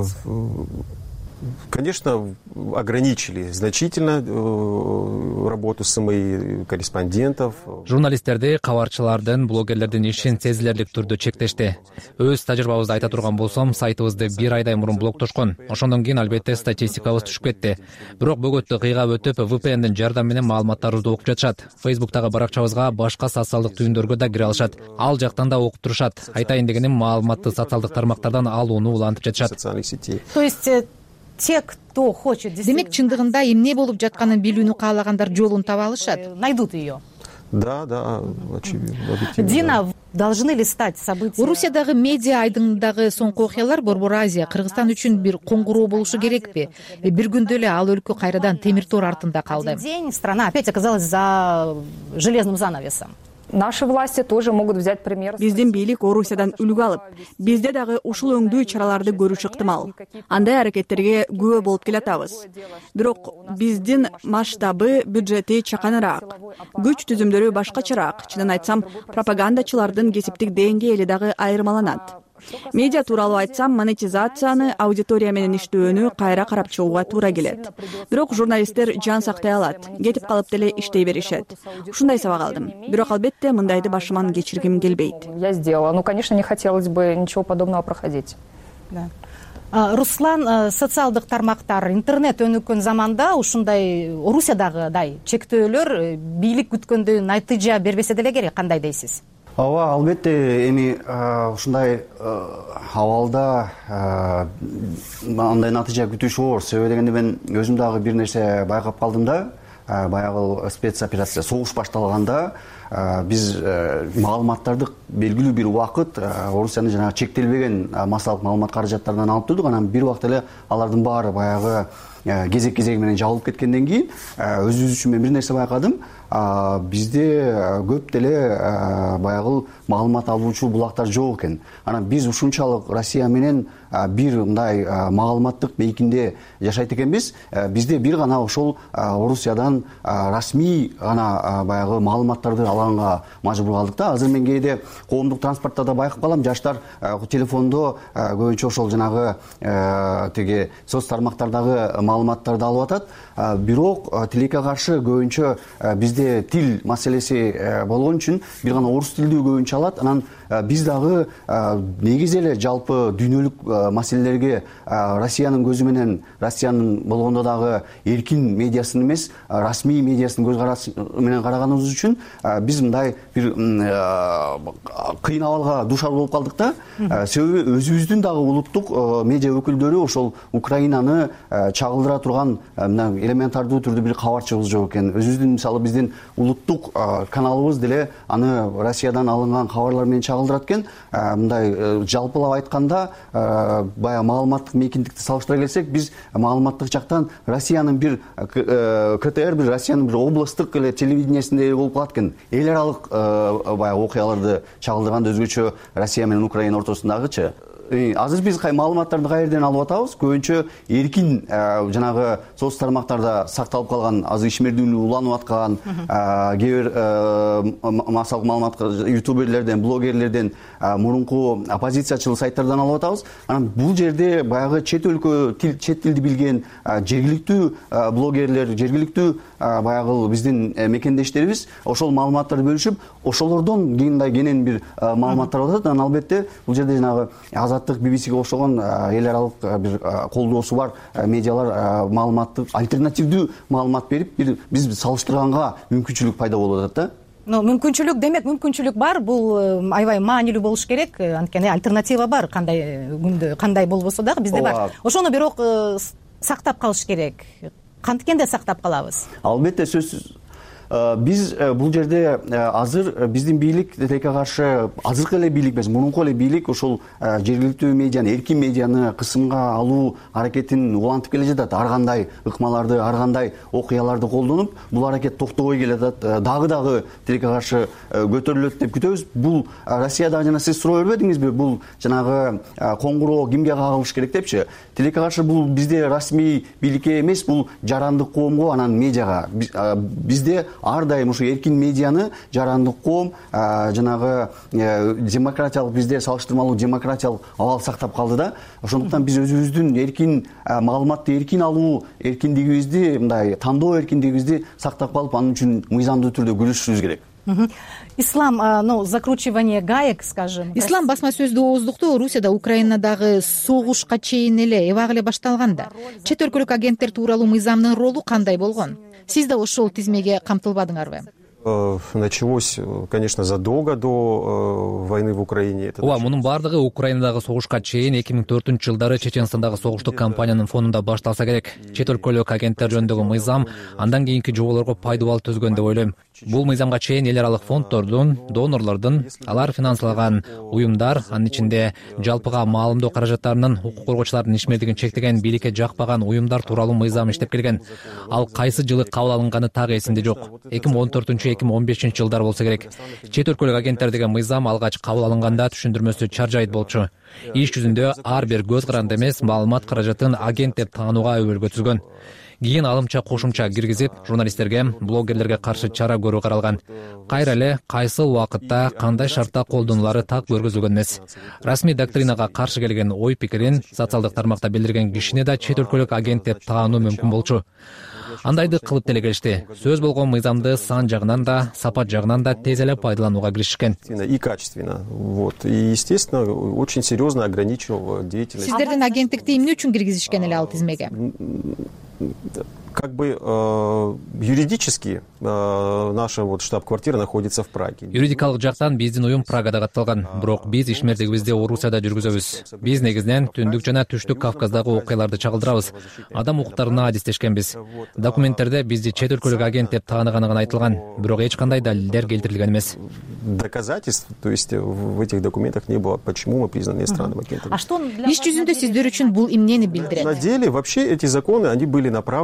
Конечно, ограничили значительно работу СМИ, корреспондентов. Журналисттерди, кабарчылардын, блогерлердин ишин сезилерлик түрдө чектешти. Өз тажрыйбабызды айта турган болсом, сайтыбызды бир айдай мурун блоктошкон. Ошондон кийин албетте статистикабыз түшүп кетти. Бирок бөгөттү кыйгап өтүп, ви пи эндин жардамы менен маалыматтарыбызды окуп жатышат. Фейсбуктагы баракчабызга башка социалдык түйүндөргө да кире алышат. Ал жактан да окуп турушат. Айтайын дегеним, маалыматты социалдык тармактардан алууну улантып жатышат. Социальных сетей. То есть те, кто хочет... Демек, чындыгында эмне болуп жатканын билүүнү каалагандар жолун таба алышат. Найдут ее. Да, да, очевидно. Дина, должны ли стать события? Орусиядагы медиа айдыңындагы соңку окуялар Борбор Азия, Кыргызстан үчүн бир коңгуроо болушу керекпи? Бир күндө эле ал өлкө кайрадан темир тор артында калды. Один день страна опять оказалась за железным занавесом. Наши власти тоже могут взять пример. Биздин бийлик Орусиядан үлгү алып, бизде дагы ушул өңдүү чараларды көрүш ыктымал. Андай аракеттерге күбө болуп келатабыз. Бирок биздин масштабы, бюджети чаканыраак. Күч түзүмдөрү башкачараак. Чынын айтсам, пропагандачылардын кесиптик деңгээли дагы айырмаланат. Медиа тууралуу айтсам, монетизацияны, аудитория менен иштөөнү кайра карап чыгууга туура келет. Бирок журналисттер жан сактай алат, кетип калып деле иштей беришет. Ушундай сабак алдым. Бирок албетте мындайды башыман кечиргим келбейт. Я сделала. Ну, конечно, не хотелось бы ничего подобного проходить. Да. Руслан, социалдык тармактар, интернет өнүккөн заманда ушундай Орусиядагыдай чектөөлөр бийлик күткөндөй натыйжа бербесе деле керек, кандай дейсиз? Ооба, албетте, эми ушундай абалда андай натыйжа күтүш оор. Себеби дегенде мен өзүм дагы бир нерсе байкап калдым да, баягы спецоперация согуш башталганда биз маалыматтарды белгилүү бир убакыт Орусиянын жанагы чектелбеген массалык маалымат каражаттарынан алып турдук. Анан бир убакта эле алардын баары баягы кезек-кезеги менен жабылып кеткенден кийин өзүбүз үчүн мен бир нерсе байкадым. бизде көп деле баягы маалымат алуучу булактар жок экен. Анан биз ушунчалык Россия менен бир мындай маалыматтык мейкинде жашайт экенбиз. Бизде бир гана ошол Орусиядан расмий гана баягы маалыматтарды алганга мажбур калдык да. Азыр мен кээде коомдук транспорттарда байкап калам, жаштар телефондо көбүнчө ошол жанагы тиги соц тармактардагы маалыматтарды алып атат. Бирок тилекке каршы көбүнчө бизде тил маселеси болгон үчүн бир гана орус тилдүү көбүнчө алат. Анан биз дагы негизи эле жалпы дүйнөлүк маселелерге Россиянын көзү менен, Россиянын болгондо дагы эркин медиасын эмес, расмий медиасын көз карашы менен караганыбыз үчүн биз мындай бир кыйын абалга дуушар болуп калдык да. Себеби өзүбүздүн дагы улуттук медиа өкүлдөрү ошол Украинаны чагылдыра турган элементардуу түрдө бир кабарчыбыз жок экен. Өзүбүздүн мисалы биздин улуттук каналыбыз деле аны Россиядан алынган кабарлар менен чагылдырат экен. Мындай жалпылап айтканда баягы маалыматтык мейкиндикти салыштыра келсек, биз маалыматтык жактан Россиянын бир КТР, бир Россиянын бир областтык эле телевидениесинде болуп калат экен. Эл аралык баягы окуяларды чагылдырганда өзгөчө Россия менен Украина ортосундагычы. Азыр биз кай маалыматтарды кай жерден алып атабыз? Көбүнчө эркин жанагы соц тармактарда сакталып калган, азыр ишмердүүлүгү уланып аткан кээ бир массалык маалымат ютуберлерден, блогерлерден, мурунку оппозициячыл сайттардан алып атабыз. Анан бул жерде баягы чет өлкө тил, чет тилди билген жергиликтүү блогерлер, жергиликтүү баягы биздин мекендештерибиз ошол маалыматтарды бөлүшүп, ошолордон кийиндай кенен бир маалыматтар атат. Анан албетте бул жерде жанагы Азаттык, би би сиге окшогон эл аралык бир колдоосу бар медиалар маалыматтык альтернативдүү маалымат берип, бир биз салыштырганга мүмкүнчүлүк пайда болуп атат да. Ну, мүмкүнчүлүк, демек мүмкүнчүлүк бар. Бул аябай маанилүү болуш керек. Анткени альтернатива бар, кандай күндө кандай болбосо дагы бизде бар. Ошону бирок сактап калыш керек. Канткенде сактап калабыз? Албетте, сөзсүз. Биз бул жерде азыр биздин бийлик тилекке каршы азыркы эле бийлик эмес, мурунку эле бийлик ошол жергиликтүү медианы, эркин медианы кысымга алуу аракетин улантып келе жатат. Ар кандай ыкмаларды, ар кандай окуяларды колдонуп, бул аракет токтобой келе жатат. Дагы дагы тилекке каршы көтөрүлөт деп күтөбүз. Бул Россияда жана сиз суроо бербедиңизби? Бул жанагы коңгуроо кимге кагылыш керек депчи? Тилекке каршы бул бизде расмий бийликке эмес, бул жарандык коомго, анан медиага. Бизде ар дайым ушу эркин медианы жарандык коом, жанагы демократиялык, бизде салыштырмалуу демократиялык абал сактап калды да. Ошондуктан биз өзүбүздүн эркин маалыматты эркин алуу эркиндигибизди, мындай тандоо эркиндигибизди сактап калып, анын үчүн мыйзамдуу түрдө күрөшүшүбүз керек. Ислам, ну, закручивание гаек, скажем. Ислам басма сөздүү ооздукту Орусияда Украинадагы согушка чейин эле эбак эле башталганда. Чет өлкөлүк агенттер тууралуу мыйзамдын ролу кандай болгон? Сиз да ошол тизмеге камтылбадыңарбы? Началось, конечно, задолго до войны в Украине. Ооба, мунун баардыгы Украинадагы согушка чейин эки миң төртүнчү жылдары Чеченстандагы согуштук кампаниянын фонунда башталса керек. Чет өлкөлүк агенттер жөнүндөгү мыйзам андан кийинки жоболорго пайдалуу түзгөн деп ойлойм. Бул мыйзамга чейин эл аралык фонддордун, донорлордун, алар финанслаган уюмдар, анын ичинде жалпыга маалымдоо каражаттарынын, укук коргоочулардын ишмердигин чектеген, бийликке жакпаган уюмдар тууралуу мыйзам иштеп келген. Ал кайсы жылы кабыл алынганы так эсимде жок. эки миң он төртүнчү эки миң он бешинчи жылдар болсо керек. Чет өлкөлүк агенттер деген мыйзам алгач кабыл алынганда түшүндүрмөсү чаржайт болчу. Иш жүзүндө ар бир көз каранды эмес маалымат каражатын агент деп таанууга өбөлгө түзгөн. Кийин алымча кошумча киргизип, журналисттерге, блогерлерге каршы чара көрүү каралган. Кайра эле кайсы убакытта, кандай шартта колдонулары так көргөзүлгөн эмес. Расмий доктринага каршы келген ой пикирин социалдык тармакта билдирген кишини да чет өлкөлүк агент деп таануу мүмкүн болчу. Андайды кылып деле келишти. Сөз болгон мыйзамды сан жагынан да, сапат жагынан да тез эле пайдаланууга киришкен. И качественно. Вот. И, естественно, очень серьезно ограничил деятельность. Сиздердин агенттикти эмне үчүн киргизишкен эле ал тизмеге? Как бы э, юридически э, наша вот штаб-квартира находится в Праге. Юридикалык жактан биздин уюм Прагада катталган, бирок биз ишмердигибизди Орусияда жүргүзөбүз. Биз негизинен Түндүк жана Түштүк Кавказдагы окуяларды чагылдырабыз. Адам укуктарына адистешкенбиз. Документтерде бизди чет өлкөлүк агент деп тааныганы гана айтылган, бирок эч кандай далилдер келтирилген эмес. Доказательств, то есть в этих документах не было, почему мы признаны иностранным агентом. Иш жүзүндө сиздер үчүн бул эмнени билдирет? На деле вообще эти законы, они были направлены на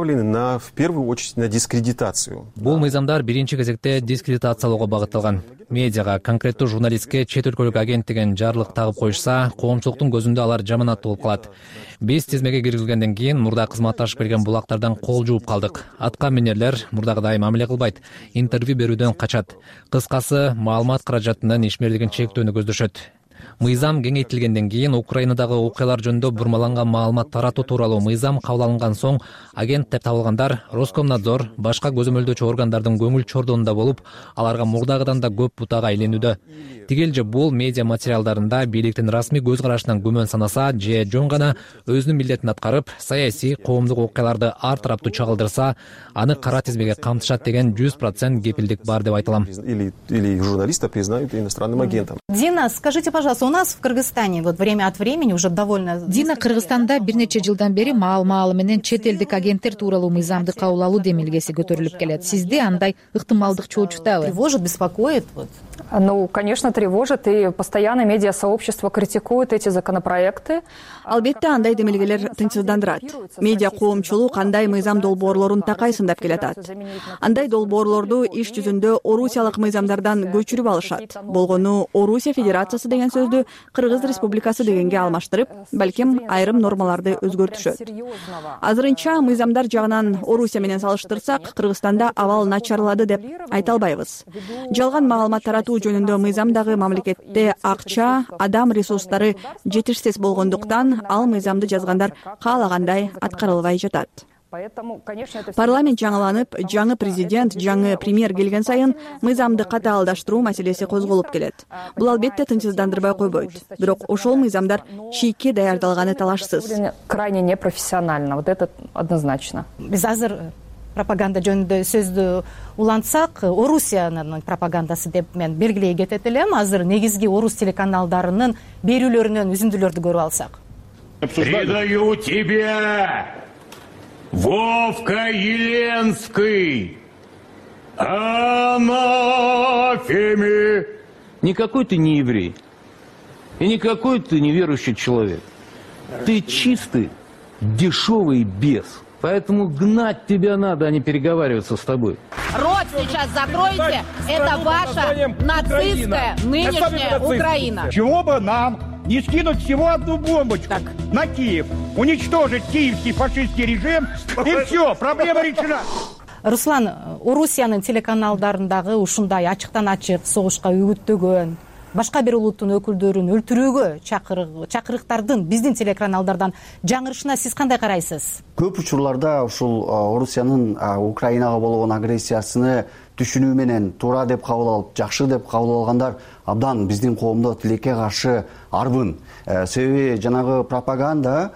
на, в первую очередь на дискредитацию. Бул мыйзамдар биринчи кезекте дискредитациялоого багытталган. Медиага, конкреттүү журналистке чет өлкөлүк агент деген жарлык тагып коюшса, коомчулуктун көзүндө алар жаманат болуп калат. Биз тизмеге киргизилгенден кийин мурда кызматташып келген булактардан кол жууп калдык. Атка минерлер мурдагыдай мамиле кылбайт, интервью берүүдөн качат. Кыскасы, маалымат каражатынын ишмердигин чектөөнү көздөшөт. Мыйзам кеңейтилгенден кийин Украинадагы окуялар жөнүндө бурмаланган маалымат таратуу тууралуу мыйзам кабыл алынган соң агент деп табылгандар Роскомнадзор башка көзөмөлдөөчү органдардын көңүл чордонунда болуп, аларга мурдагыдан да көп бутага айланүүдө. Тигил же бул медиа материалдарында бийликтин расмий көз карашынан күмөн санаса, же жөн гана өзүнүн милдетин аткарып, саясий, коомдук окуяларды ар тараптуу чагылдырса, аны кара тизмеге камтышат деген жүз процент кепилдик бар деп айтылам. Или, или журналиста признают иностранным агентом. Дина, скажите, пожалуйста, у нас в Кыргызстане вот время от времени уже довольно... Дина, Кыргызстанда бир нече жылдан бери маал-маалы менен чет элдик агенттер тууралуу мыйзамды кабыл алуу демилгеси көтөрүлүп келет. Сизде андай ыктымалдык чоочутабы? Тревожит, беспокоит? Вот. Ну, конечно, тревожит, и постоянно медиасообщество критикует эти законопроекты. Албетте андай демилгелер тынчсыздандырат. Медиа коомчулук андай мыйзам долбоорлорун такайсындап келатат. Андай долбоорлорду иш жүзүндө орусиялык мыйзамдардан көчүрүп алышат. Болгону Орусия Федерациясы деген сөздү Кыргыз Республикасы дегенге алмаштырып, балким айрым нормаларды өзгөртүшөт. Азырынча мыйзамдар жагынан Орусия менен салыштырсак, Кыргызстанда абал начарлады деп айта албайбыз. Жалган маалымат таратуу жөнүндө мыйзамдагы мамлекетте акча, адам ресурстары жетишсиз болгондуктан ал мыйзамды жазгандар каалагандай аткарылбай жатат. Парламент жаңыланып, жаңы президент, жаңы премьер келген сайын мыйзамды катаалдаштыруу маселеси козголуп келет. Бул албетте тынчсыздандырбай койбойт. Бирок ошол мыйзамдар чийикке даярдалганы талашсыз. Крайне непрофессионально, вот это однозначно. Биз азыр пропаганда жөнүндө сөздү улантсак, Орусиянын пропагандасы деп мен белгилей кетет элем. Азыр негизги орус телеканалдарынын берүүлөрүнөн үзүндүлөрдү көрүп алсак. Предаю тебя, Вовка Еленский, анафеме. Никакой ты не еврей, и никакой ты неверующий человек. Ты чистый, дешевый бес. Поэтому гнать тебя надо, а не переговариваться с тобой. Рот сейчас закройте. Это ваша нацистская нынешняя Украина. Чего бы нам не скинуть всего одну бомбочку так. на Киев, уничтожить киевский фашистский режим, и все, проблема решена. Руслан, Орусиянын телеканалдарындагы ушундай ачыктан ачык согушка үгүттөгөн, башка бир улуттун өкүлдөрүн өлтүрүүгө чакырыктардын биздин телеканалдардан жаңырышына сиз кандай карайсыз? Көп учурларда ушул Орусиянын Украинага болгон агрессиясыны түшүнүү менен туура деп кабыл алып, жакшы деп кабыл алгандар абдан биздин коомдо тилекке каршы арбын. Себеби жанагы пропаганда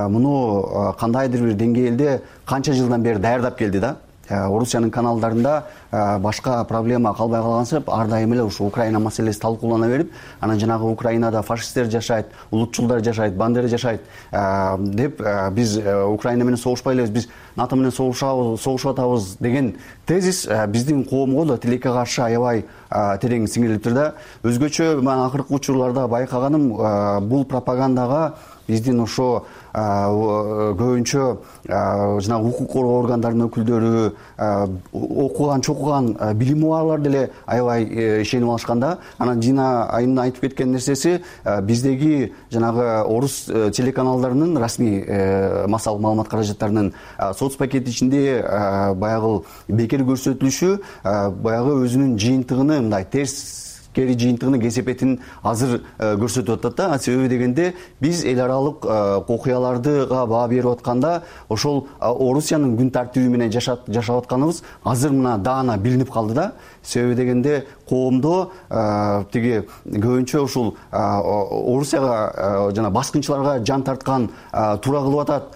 муну кандайдыр бир деңгээлде канча жылдан бери даярдап келди да. Орусиянын каналдарында башка проблема калбай калгансып, ар дайым эле ушу Украина маселеси талкуулана берип, анан жанагы Украинада фашисттер жашайт, улутчулдар жашайт, бандера жашайт деп биз Украина менен согушпай элебиз, биз НАТО менен согушуп атабыз деген тезис биздин коомго да тилекке каршы аябай терең сиңирилиптир да. Өзгөчө мен акыркы учурларда байкаганым, бул пропагандага биздин ошо көбүнчө жанагы укук коргоо органдарынын өкүлдөрү, окуган чокуган билими барлар деле аябай ишенип алышканда. Анан Дина айнын айтып кеткен нерсеси биздеги жанагы орус телеканалдарынын расмий массалык маалымат каражаттарынын соцпакет ичинде баягы бекер көрсөтүлүшү баягы өзүнүн жыйынтыгыны мындай терс кери жыйынтыгынын кесепетин азыр көрсөтүп атат да. Себеби дегенде биз эл аралык окуялардыга баа берип атканда ошол Орусиянын күн тартиби менен жашап атканыбыз азыр мына даана билинип калды да. Себеби дегенде коомдо тиги көбүнчө ушул Орусияга жана баскынчыларга жан тарткан туура кылып атат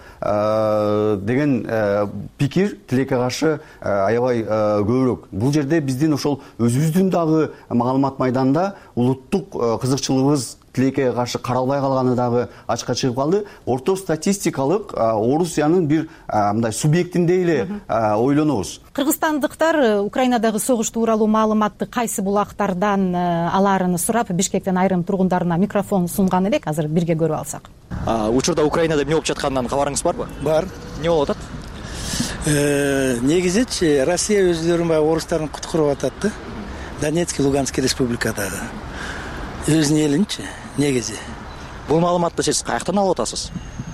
деген пикир тилекке каршы аябай көбүрөөк. Бул жерде биздин ошол өзүбүздүн дагы маалымат майданында улуттук кызыкчылыгыбыз тилекке каршы каралбай калганы дагы ачыкка чыгып калды. Орто статистикалык Орусиянын бир мындай субъектиндей эле ойлонобуз. Кыргызстандыктар Украинадагы согуш тууралуу маалыматты кайсы булактардан аларын сурап, Бишкектен айрым тургундарына микрофон сунган элек. Азыр бирге көрүп алсак. Учурда Украинада эмне болуп жатканынан кабарыңыз барбы? Бар. Эмне болуп атат? негизичи Россия өздөрүн баягы орустарын куткуруп атат да. Донецкий, Луганский республикадагы өзүнүн элинчи негизи. Бул маалыматты сиз каяктан алып атасыз?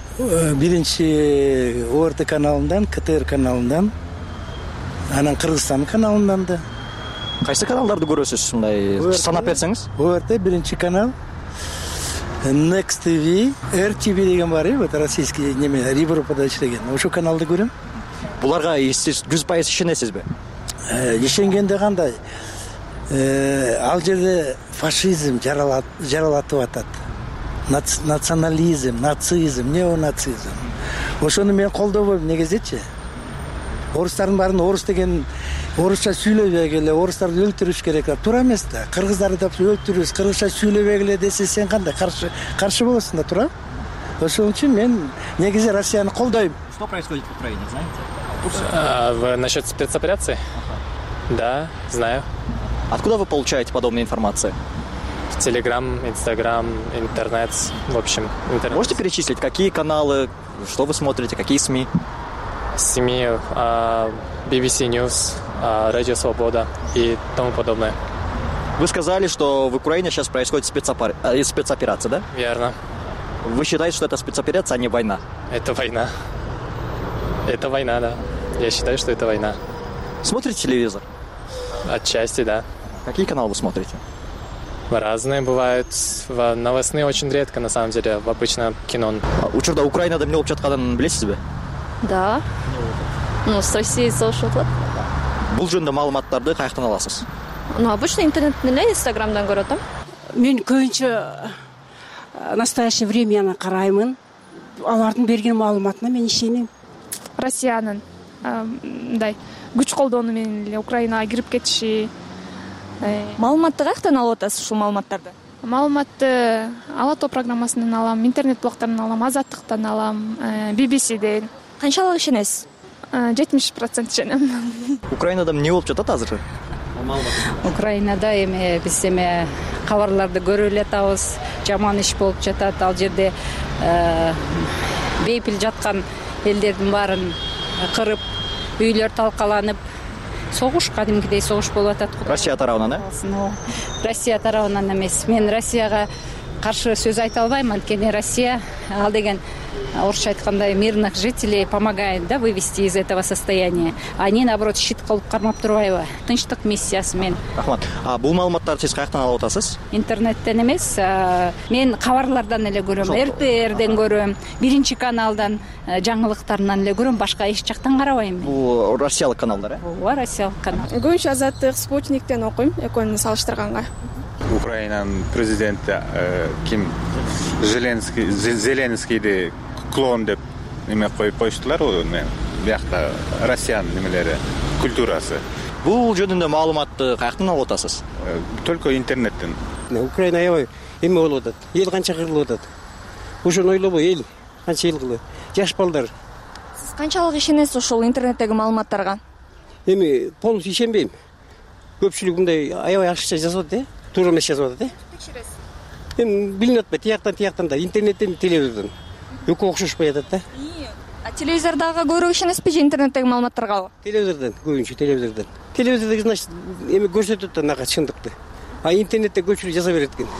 Биринчи О Р Т каналынан, К Т Р каналынан, анан Кыргызстан каналынан да. Кайсы каналдарды көрөсүз? Мындай санап берсеңиз? О Р Т биринчи канал, Next T V, Р Т В деген бар, вот российский неме, Европада иштеген. Ошол каналды көрөм. Буларга сиз жүз пайыз ишенесизби? Ишенгенде кандай? Ал жерде фашизм жаралатып атат. Национализм, нацизм, неонацизм. Ошону мен колдобойм негизичи. Орустардын баарын орус деген орусча сүйлөбөгүлө, орустарды өлтүрүш керек деп туура эмес да. Кыргыздарды да өлтүрүш, кыргызча сүйлөбөгүлө десе сен кандай каршы каршы болосуң да, туура? Ошон үчүн мен негизи Россияны колдойм. Что происходит в Украине, знаете? Вы насчет спецоперации? Да, знаю. Откуда вы получаете подобную информацию? Телеграм, Инстаграм, интернет, в общем. Интернет. Можете перечислить, какие каналы, что вы смотрите, какие СМИ? СМИ, Би Би Си News, Радио Свобода и тому подобное. Вы сказали, что в Украине сейчас происходит спецопер... спецоперация, да? Верно. Вы считаете, что это спецоперация, а не война? Это война. Это война, да. Я считаю, что это война. Смотрите телевизор? Отчасти, да. Какие каналы вы смотрите? Разные бывают. Новостные очень редко, на самом деле. Обычно кино. Учурда Украинада эмне болуп жатканын билесизби? Да. Ну, с Россией соғып атат. Бул жөнүндө маалыматтарды каяктан аласыз? Ну, обычно интернеттен эле, Инстаграмдан көрөт атам. Мен көбүнчө настоящее времяны караймын. Алардын берген маалыматына мен ишенем. Россиянын мындай күч колдоону менен эле Украинага кирип кетиши. Маалыматты каяктан алып атасыз ушул маалыматтарды? Маалыматты Ала Тоо программасынан алам, интернет блогторунан алам, Азаттыктан алам, Би Би Сиден. Канчалык ишенесиз? жетимиш процент ишенем. Украинада эмне болуп жатат азыр? Украинада эми биз эми кабарларды көрүп эле атабыз. Жаман иш болуп жатат. Ал жерде бейпил жаткан элдердин баарын кырып, үйлөр талкаланып, согуш, кадимкидей согуш болуп атат. Россия тарабынан, э? Россия тарабынан эмес. Мен Россияга каршы сөз айта албайм, анткени Россия ал деген орусча айткандай мирных жителей помогает, да, вывести из этого состояния. Они, наоборот, щит кылып кармап турбайбы? Тынчтык миссиясы мен. Рахмат. А бул маалыматтарды сиз каяктан алып атасыз? Интернеттен эмес, мен кабарлардан эле көрөм, Р Т Рден көрөм, биринчи каналдан, жаңылыктарынан эле көрөм, башка эч жактан карабайм. Бул Россиялык каналдар, э? Ооба, Россиялык канал. Көбүнчө Азаттык, Спутниктен окуйм, экөөнүн салыштырганга. Украинанын президенти ким? Зеленский, Зеленскийди клон деп эме коюп коюштулар го, биякта Россиянын немелери, культурасы. Бул жөнүндө маалыматты каяктан алып атасыз? Только интернеттен. Украина аябай эме болуп атат. Эл канча кырылып атат. Ошону ойлобой, эл канча эл кылды. Жаш балдар. Сиз канчалык ишенесиз ошол интернеттеги маалыматтарга? Эми полностью ишенбейм. Көпчүлүк мындай аябай акча жазып атат, э? Туура эмес жазып атат, э? Текшересиз? Эми билинип атпайт, тияктан тияктан да, интернеттен, телевизордон. Экөө окшошпой атат да. А телевизордогу көрүп ишенесизби же интернеттеги маалыматтарга? Телевизордон, көбүнчө телевизордон. Телевизордо, значит, эми көрсөтөт да нага чындыкты. А интернетте көпчүлүк жаза берет экен.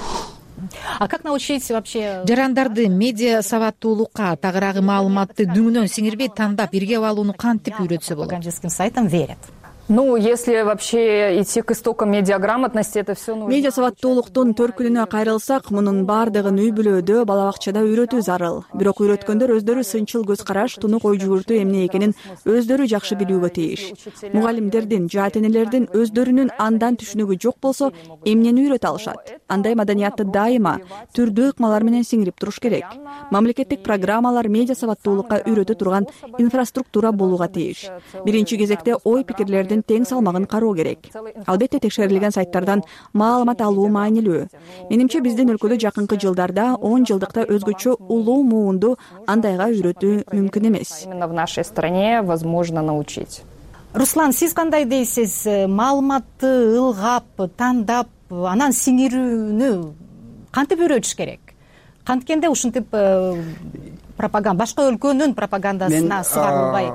А как научить вообще жарандарды медиа сабаттуулукка, тагыраагы маалыматты дүңүнөн сиңирбей тандап иргеп алууну кантип үйрөтсө болот? Пропагандистским сайтам верят. Ну, если вообще идти к истокам медиаграмотности, это все нужно. Медиа сабаттуулуктун төркүнүнө кайрылсак, мунун баардыгын үй бүлөдө, бала бакчада үйрөтүү зарыл. Бирок үйрөткөндөр өздөрү сынчыл көз караш, тунук ой жүгүртүү эмне экенин өздөрү жакшы билүүгө тийиш. Мугалимдердин, жаатенелердин өздөрүнүн андан түшүнүгү жок болсо, эмнени үйрөтө алышат? Андай маданиятты дайыма түрдүү ыкмалар менен сиңирип туруш керек. Мамлекеттик программалар медиа сабаттуулукка үйрөтө турган инфраструктура болууга тийиш. Биринчи кезекте ой пикирлерди тең салмагын кароо керек. Албетте текшерилген сайттардан маалымат алуу маанилүү. Менимче биздин өлкөдө жакынкы жылдарда он жылдыкта өзгөчө улуу муунду андайга үйрөтүү мүмкүн эмес. Именно в нашей стране возможно научить. Руслан, сиз кандай дейсиз? Маалыматты ылгап, тандап, анан сиңирүүнү кантип үйрөтүш керек? Канткенде ушинтип пропаганда, башка өлкөнүн пропагандасына сыгарылбай.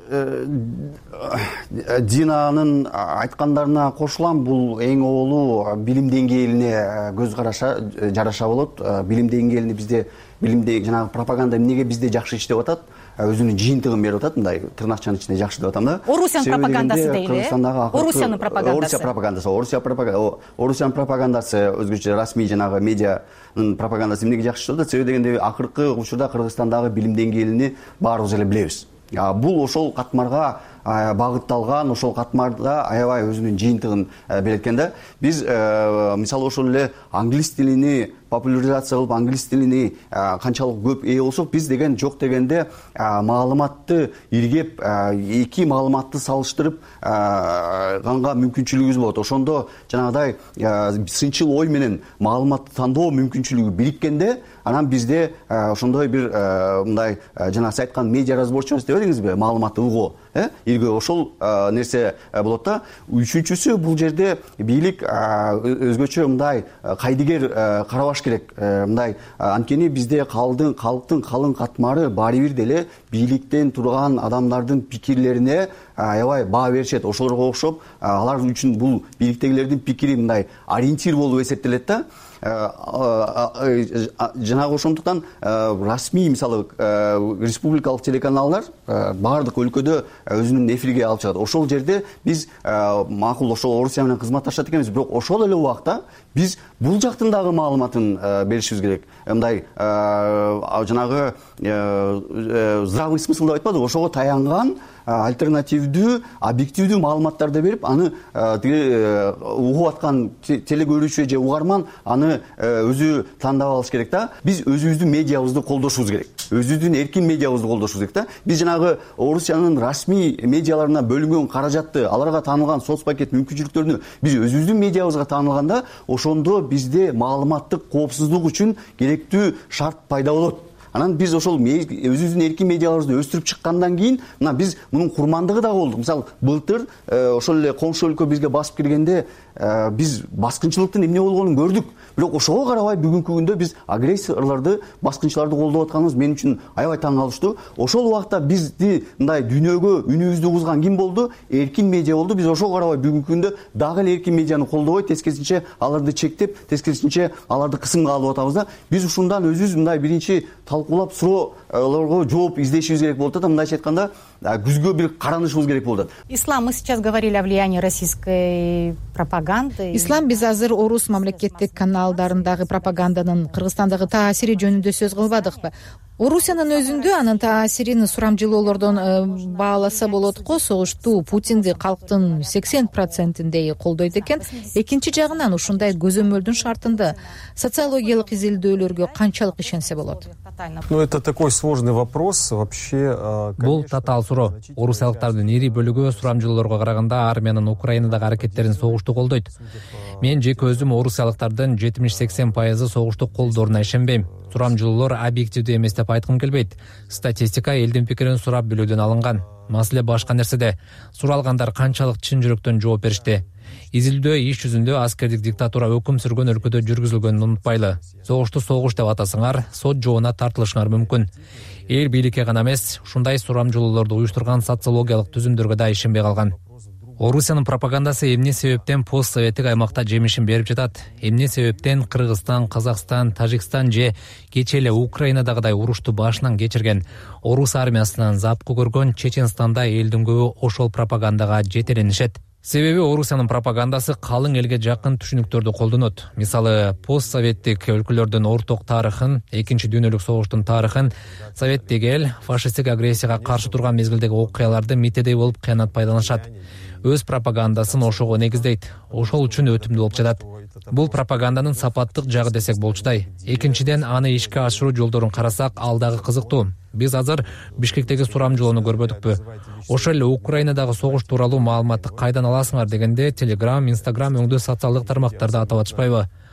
Динанын айткандарына кошулам, бул эң олуу билим деңгээлине көз караша жараша болот. Билим деңгээлини бизде билимде жанагы пропаганда эмнеге бизде жакшы иштеп атат, өзүнүн жыйынтыгын берип атат, мындай тырнакчанын ичинде жакшы деп атам да. Орусиянын пропагандасы дейли. Орусиянын пропагандасы. Орусия пропагандасы. Орусия пропагандасы. Орусиянын пропагандасы өзгөчө расмий жанагы медианын пропагандасы эмнеге жакшы иштеп атат? Себеби дегенде акыркы учурда Кыргызстандагы билим деңгээлини баарыбыз эле билебиз. Бул ошол катмарга багытталган, ошол катмарда аябай өзүнүн жыйынтыгын берет экен да. Биз мисалы ошол эле англис тилини популяризация кылып, англис тилини канчалык көп ээ болсок, биз деген жок дегенде маалыматты иргеп, эки маалыматты салыштырып ганга мүмкүнчүлүгүбүз болот. Ошондо жанагыдай сынчыл ой менен маалыматты тандоо мүмкүнчүлүгү бириккенде, анан бизде ошондой бир мындай жана сиз айткан медиа разборчивость деп элеңизби, маалыматты угуу, э? Ирге ошол нерсе болот да. Үчүнчүсү, бул жерде бийлик өзгөчө мындай кайдыгер карабаш керек. Мындай анткени бизде калдын калктын калың катмары баары бир деле бийликтен турган адамдардын пикирлерине аябай баа беришет. Ошолорго окшоп, алар үчүн бул бийликтегилердин пикири мындай ориентир болуп эсептелет да. Жанагы ошондуктан расмий мисалы республикалык телеканалдар баардык өлкөдө өзүнүн эфирге алып чыгат. Ошол жерде биз макул ошол Орусия менен кызматташат экенбиз, бирок ошол эле убакта биз бул жактын дагы маалыматын беришибиз керек. Мындай жанагы здравый смысл деп айтпадыбы, ошого таянган альтернативдүү, объективдүү маалыматтарды берип, аны угуп аткан телекөрүүчү же угарман аны өзү тандап алыш керек да. Биз өзүбүздүн медиабызды колдошубуз керек. Өзүбүздүн эркин медиабызды колдошубуз керек да. Биз жанагы Орусиянын расмий медиаларына бөлүнгөн каражатты, аларга таанылган соцпакет мүмкүнчүлүктөрүнү биз өзүбүздүн медиабызга таанылганда, ошондо бизде маалыматтык коопсуздук үчүн керектүү шарт пайда болот. Анан биз ошол өзүбүздүн эркин медиаларыбызды өстүрүп чыккандан кийин, мына биз мунун курмандыгы да болдук. Мисалы, былтыр ошол эле коңшу өлкө бизге басып киргенде биз баскынчылыктын эмне болгонун көрдүк. Бирок ошого карабай бүгүнкү күндө биз агрессорлорду, баскынчыларды колдоп атканыбыз мен үчүн аябай таң калыштуу. Ошол убакта бизди мындай дүйнөгө үнүбүздү угузган ким болду? Эркин медиа болду. Биз ошого карабай бүгүнкү күндө дагы эле эркин медианы колдобой, тескерисинче аларды чектеп, тескерисинче аларды кысымга алып атабыз да. Биз ушундан өзүбүз мындай биринчи талкуулап суроолорго жооп издешибиз керек болот да. Мындайча айтканда, күзгө бир каранышыбыз керек болот. Ислам, мы сейчас говорили о влиянии российской пропаганды. Ислам, биз азыр орус мамлекеттик каналдарындагы пропаганданын Кыргызстандагы таасири жөнүндө сөз кылбадыкпы? Орусиянын өзүндө анын таасирин сурамжылоолордон бааласа болот го. Согуштуу Путинди калктын сексен процентиндей колдойт экен. Экинчи жагынан ушундай көзөмөлдүн шартында социологиялык изилдөөлөргө канчалык ишенсе болот? Ну, это такой сложный вопрос вообще. Бул татаал суроо. Орусиялыктардын ири бөлүгү сурамжылоолорго караганда Армиянын Украинадагы аракеттерин согушту колдойт. Мен жеке өзүм орусиялыктардын жетимиш-сексен пайызы согушту колдооруна ишенбейм. Сурамжылоолор объективдүү эмес деп айткым келбейт. Статистика элдин пикирин сурап билүүдөн алынган. Маселе башка нерседе. Суралгандар канчалык чын жүрөктөн жооп беришти. Изилдөө иш жүзүндө аскердик диктатура өкүм сүргөн өлкөдө жүргүзүлгөнүн унутпайлы. Согушту согуш деп атасаңар, сот жоона тартылышыңар мүмкүн. Эл бийликке гана эмес, ушундай сурамжылоолорду уюштурган социологиялык түзүмдөргө да ишенбей калган. Орусиянын пропагандасы эмне себептен постсоветтик аймакта жемишин берип жатат? Эмне себептен Кыргызстан, Казакстан, Тажикстан же кечээ эле Украинадагыдай урушту башынан кечирген орус армиясынан запкы көргөн Чеченстанда элдин көбү ошол пропагандага жетеленишет? Себеби Орусиянын пропагандасы калың элге жакын түшүнүктөрдү колдонот. Мисалы, постсоветтик өлкөлөрдүн орток тарыхын, экинчи дүйнөлүк согуштун тарыхын, советтик эл фашисттик агрессияга каршы турган мезгилдеги окуяларды митедей болуп кыянат пайдаланышат. Өз пропагандасын ошого негиздейт. Ошол үчүн өтүмдүү болуп жатат. Бул пропаганданын сапаттык жагы десек болчудай. Экинчиден, аны ишке ашыруу жолдорун карасак, ал дагы кызыктуу. Биз азыр Бишкектеги сурамжылоону көрбөдүкпү? Ошол эле Украинадагы согуш тууралуу маалыматты кайдан аласыңар дегенде Telegram, Instagram өңдүү социалдык тармактарда атап атышпайбы?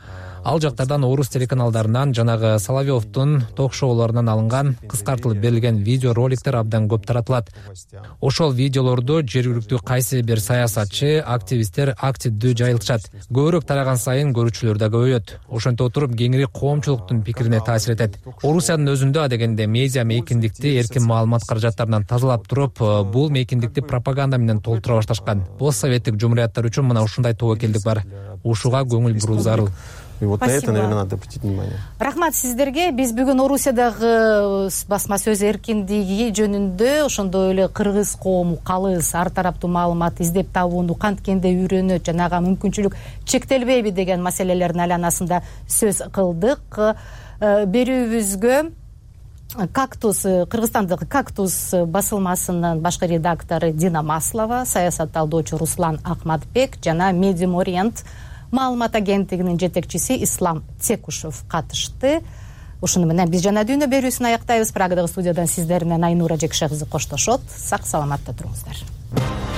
Ал жактардан орус телеканалдарынан жанагы Соловьевдун ток-шоуларынан алынган кыскартылып берилген видео роликтер абдан көп таратылат. Ошол видеолорду жергиликтүү кайсы бир саясатчы, активисттер активдүү жайылтышат. Көбүрөөк тараган сайын көрүүчүлөр да көбөйөт. Ошентип отуруп кеңири коомчулуктун пикирине таасир этет. Орусиянын өзүндө адегенде медиа мейкиндикти эркин маалымат каражаттарынан тазалап туруп, бул мейкиндикти пропаганда менен толтура башташкан. Постсоветтик жумурияттар үчүн мына ушундай тобокелдик бар. Ушуга көңүл буруу зарыл. И вот на это, наверное, надо обратить внимание. Рахмат сиздерге. Биз бүгүн Орусиядагы басма сөз эркиндиги жөнүндө ошондой эле кыргыз коому, калыс, ар тараптуу маалымат издеп табууну канткенде үйрөнөт жана ага мүмкүнчүлүк чектелбейби деген маселелердин айланасында сөз кылдык. Берүүбүзгө Кактус, Кыргызстандагы Кактус басылмасынын башкы редактору Дина Маслова, саясат талдоочу Руслан Акматбек жана Медиум Ориент маалымат агенттигинин жетекчиси Ислам Текушев катышты. Ушуну менен биз жана дүйнө берүүсүн аяктайбыз. Прагадагы студиядан сиздер менен Айнура Жекше кызы коштошот. Сак саламатта туруңуздар.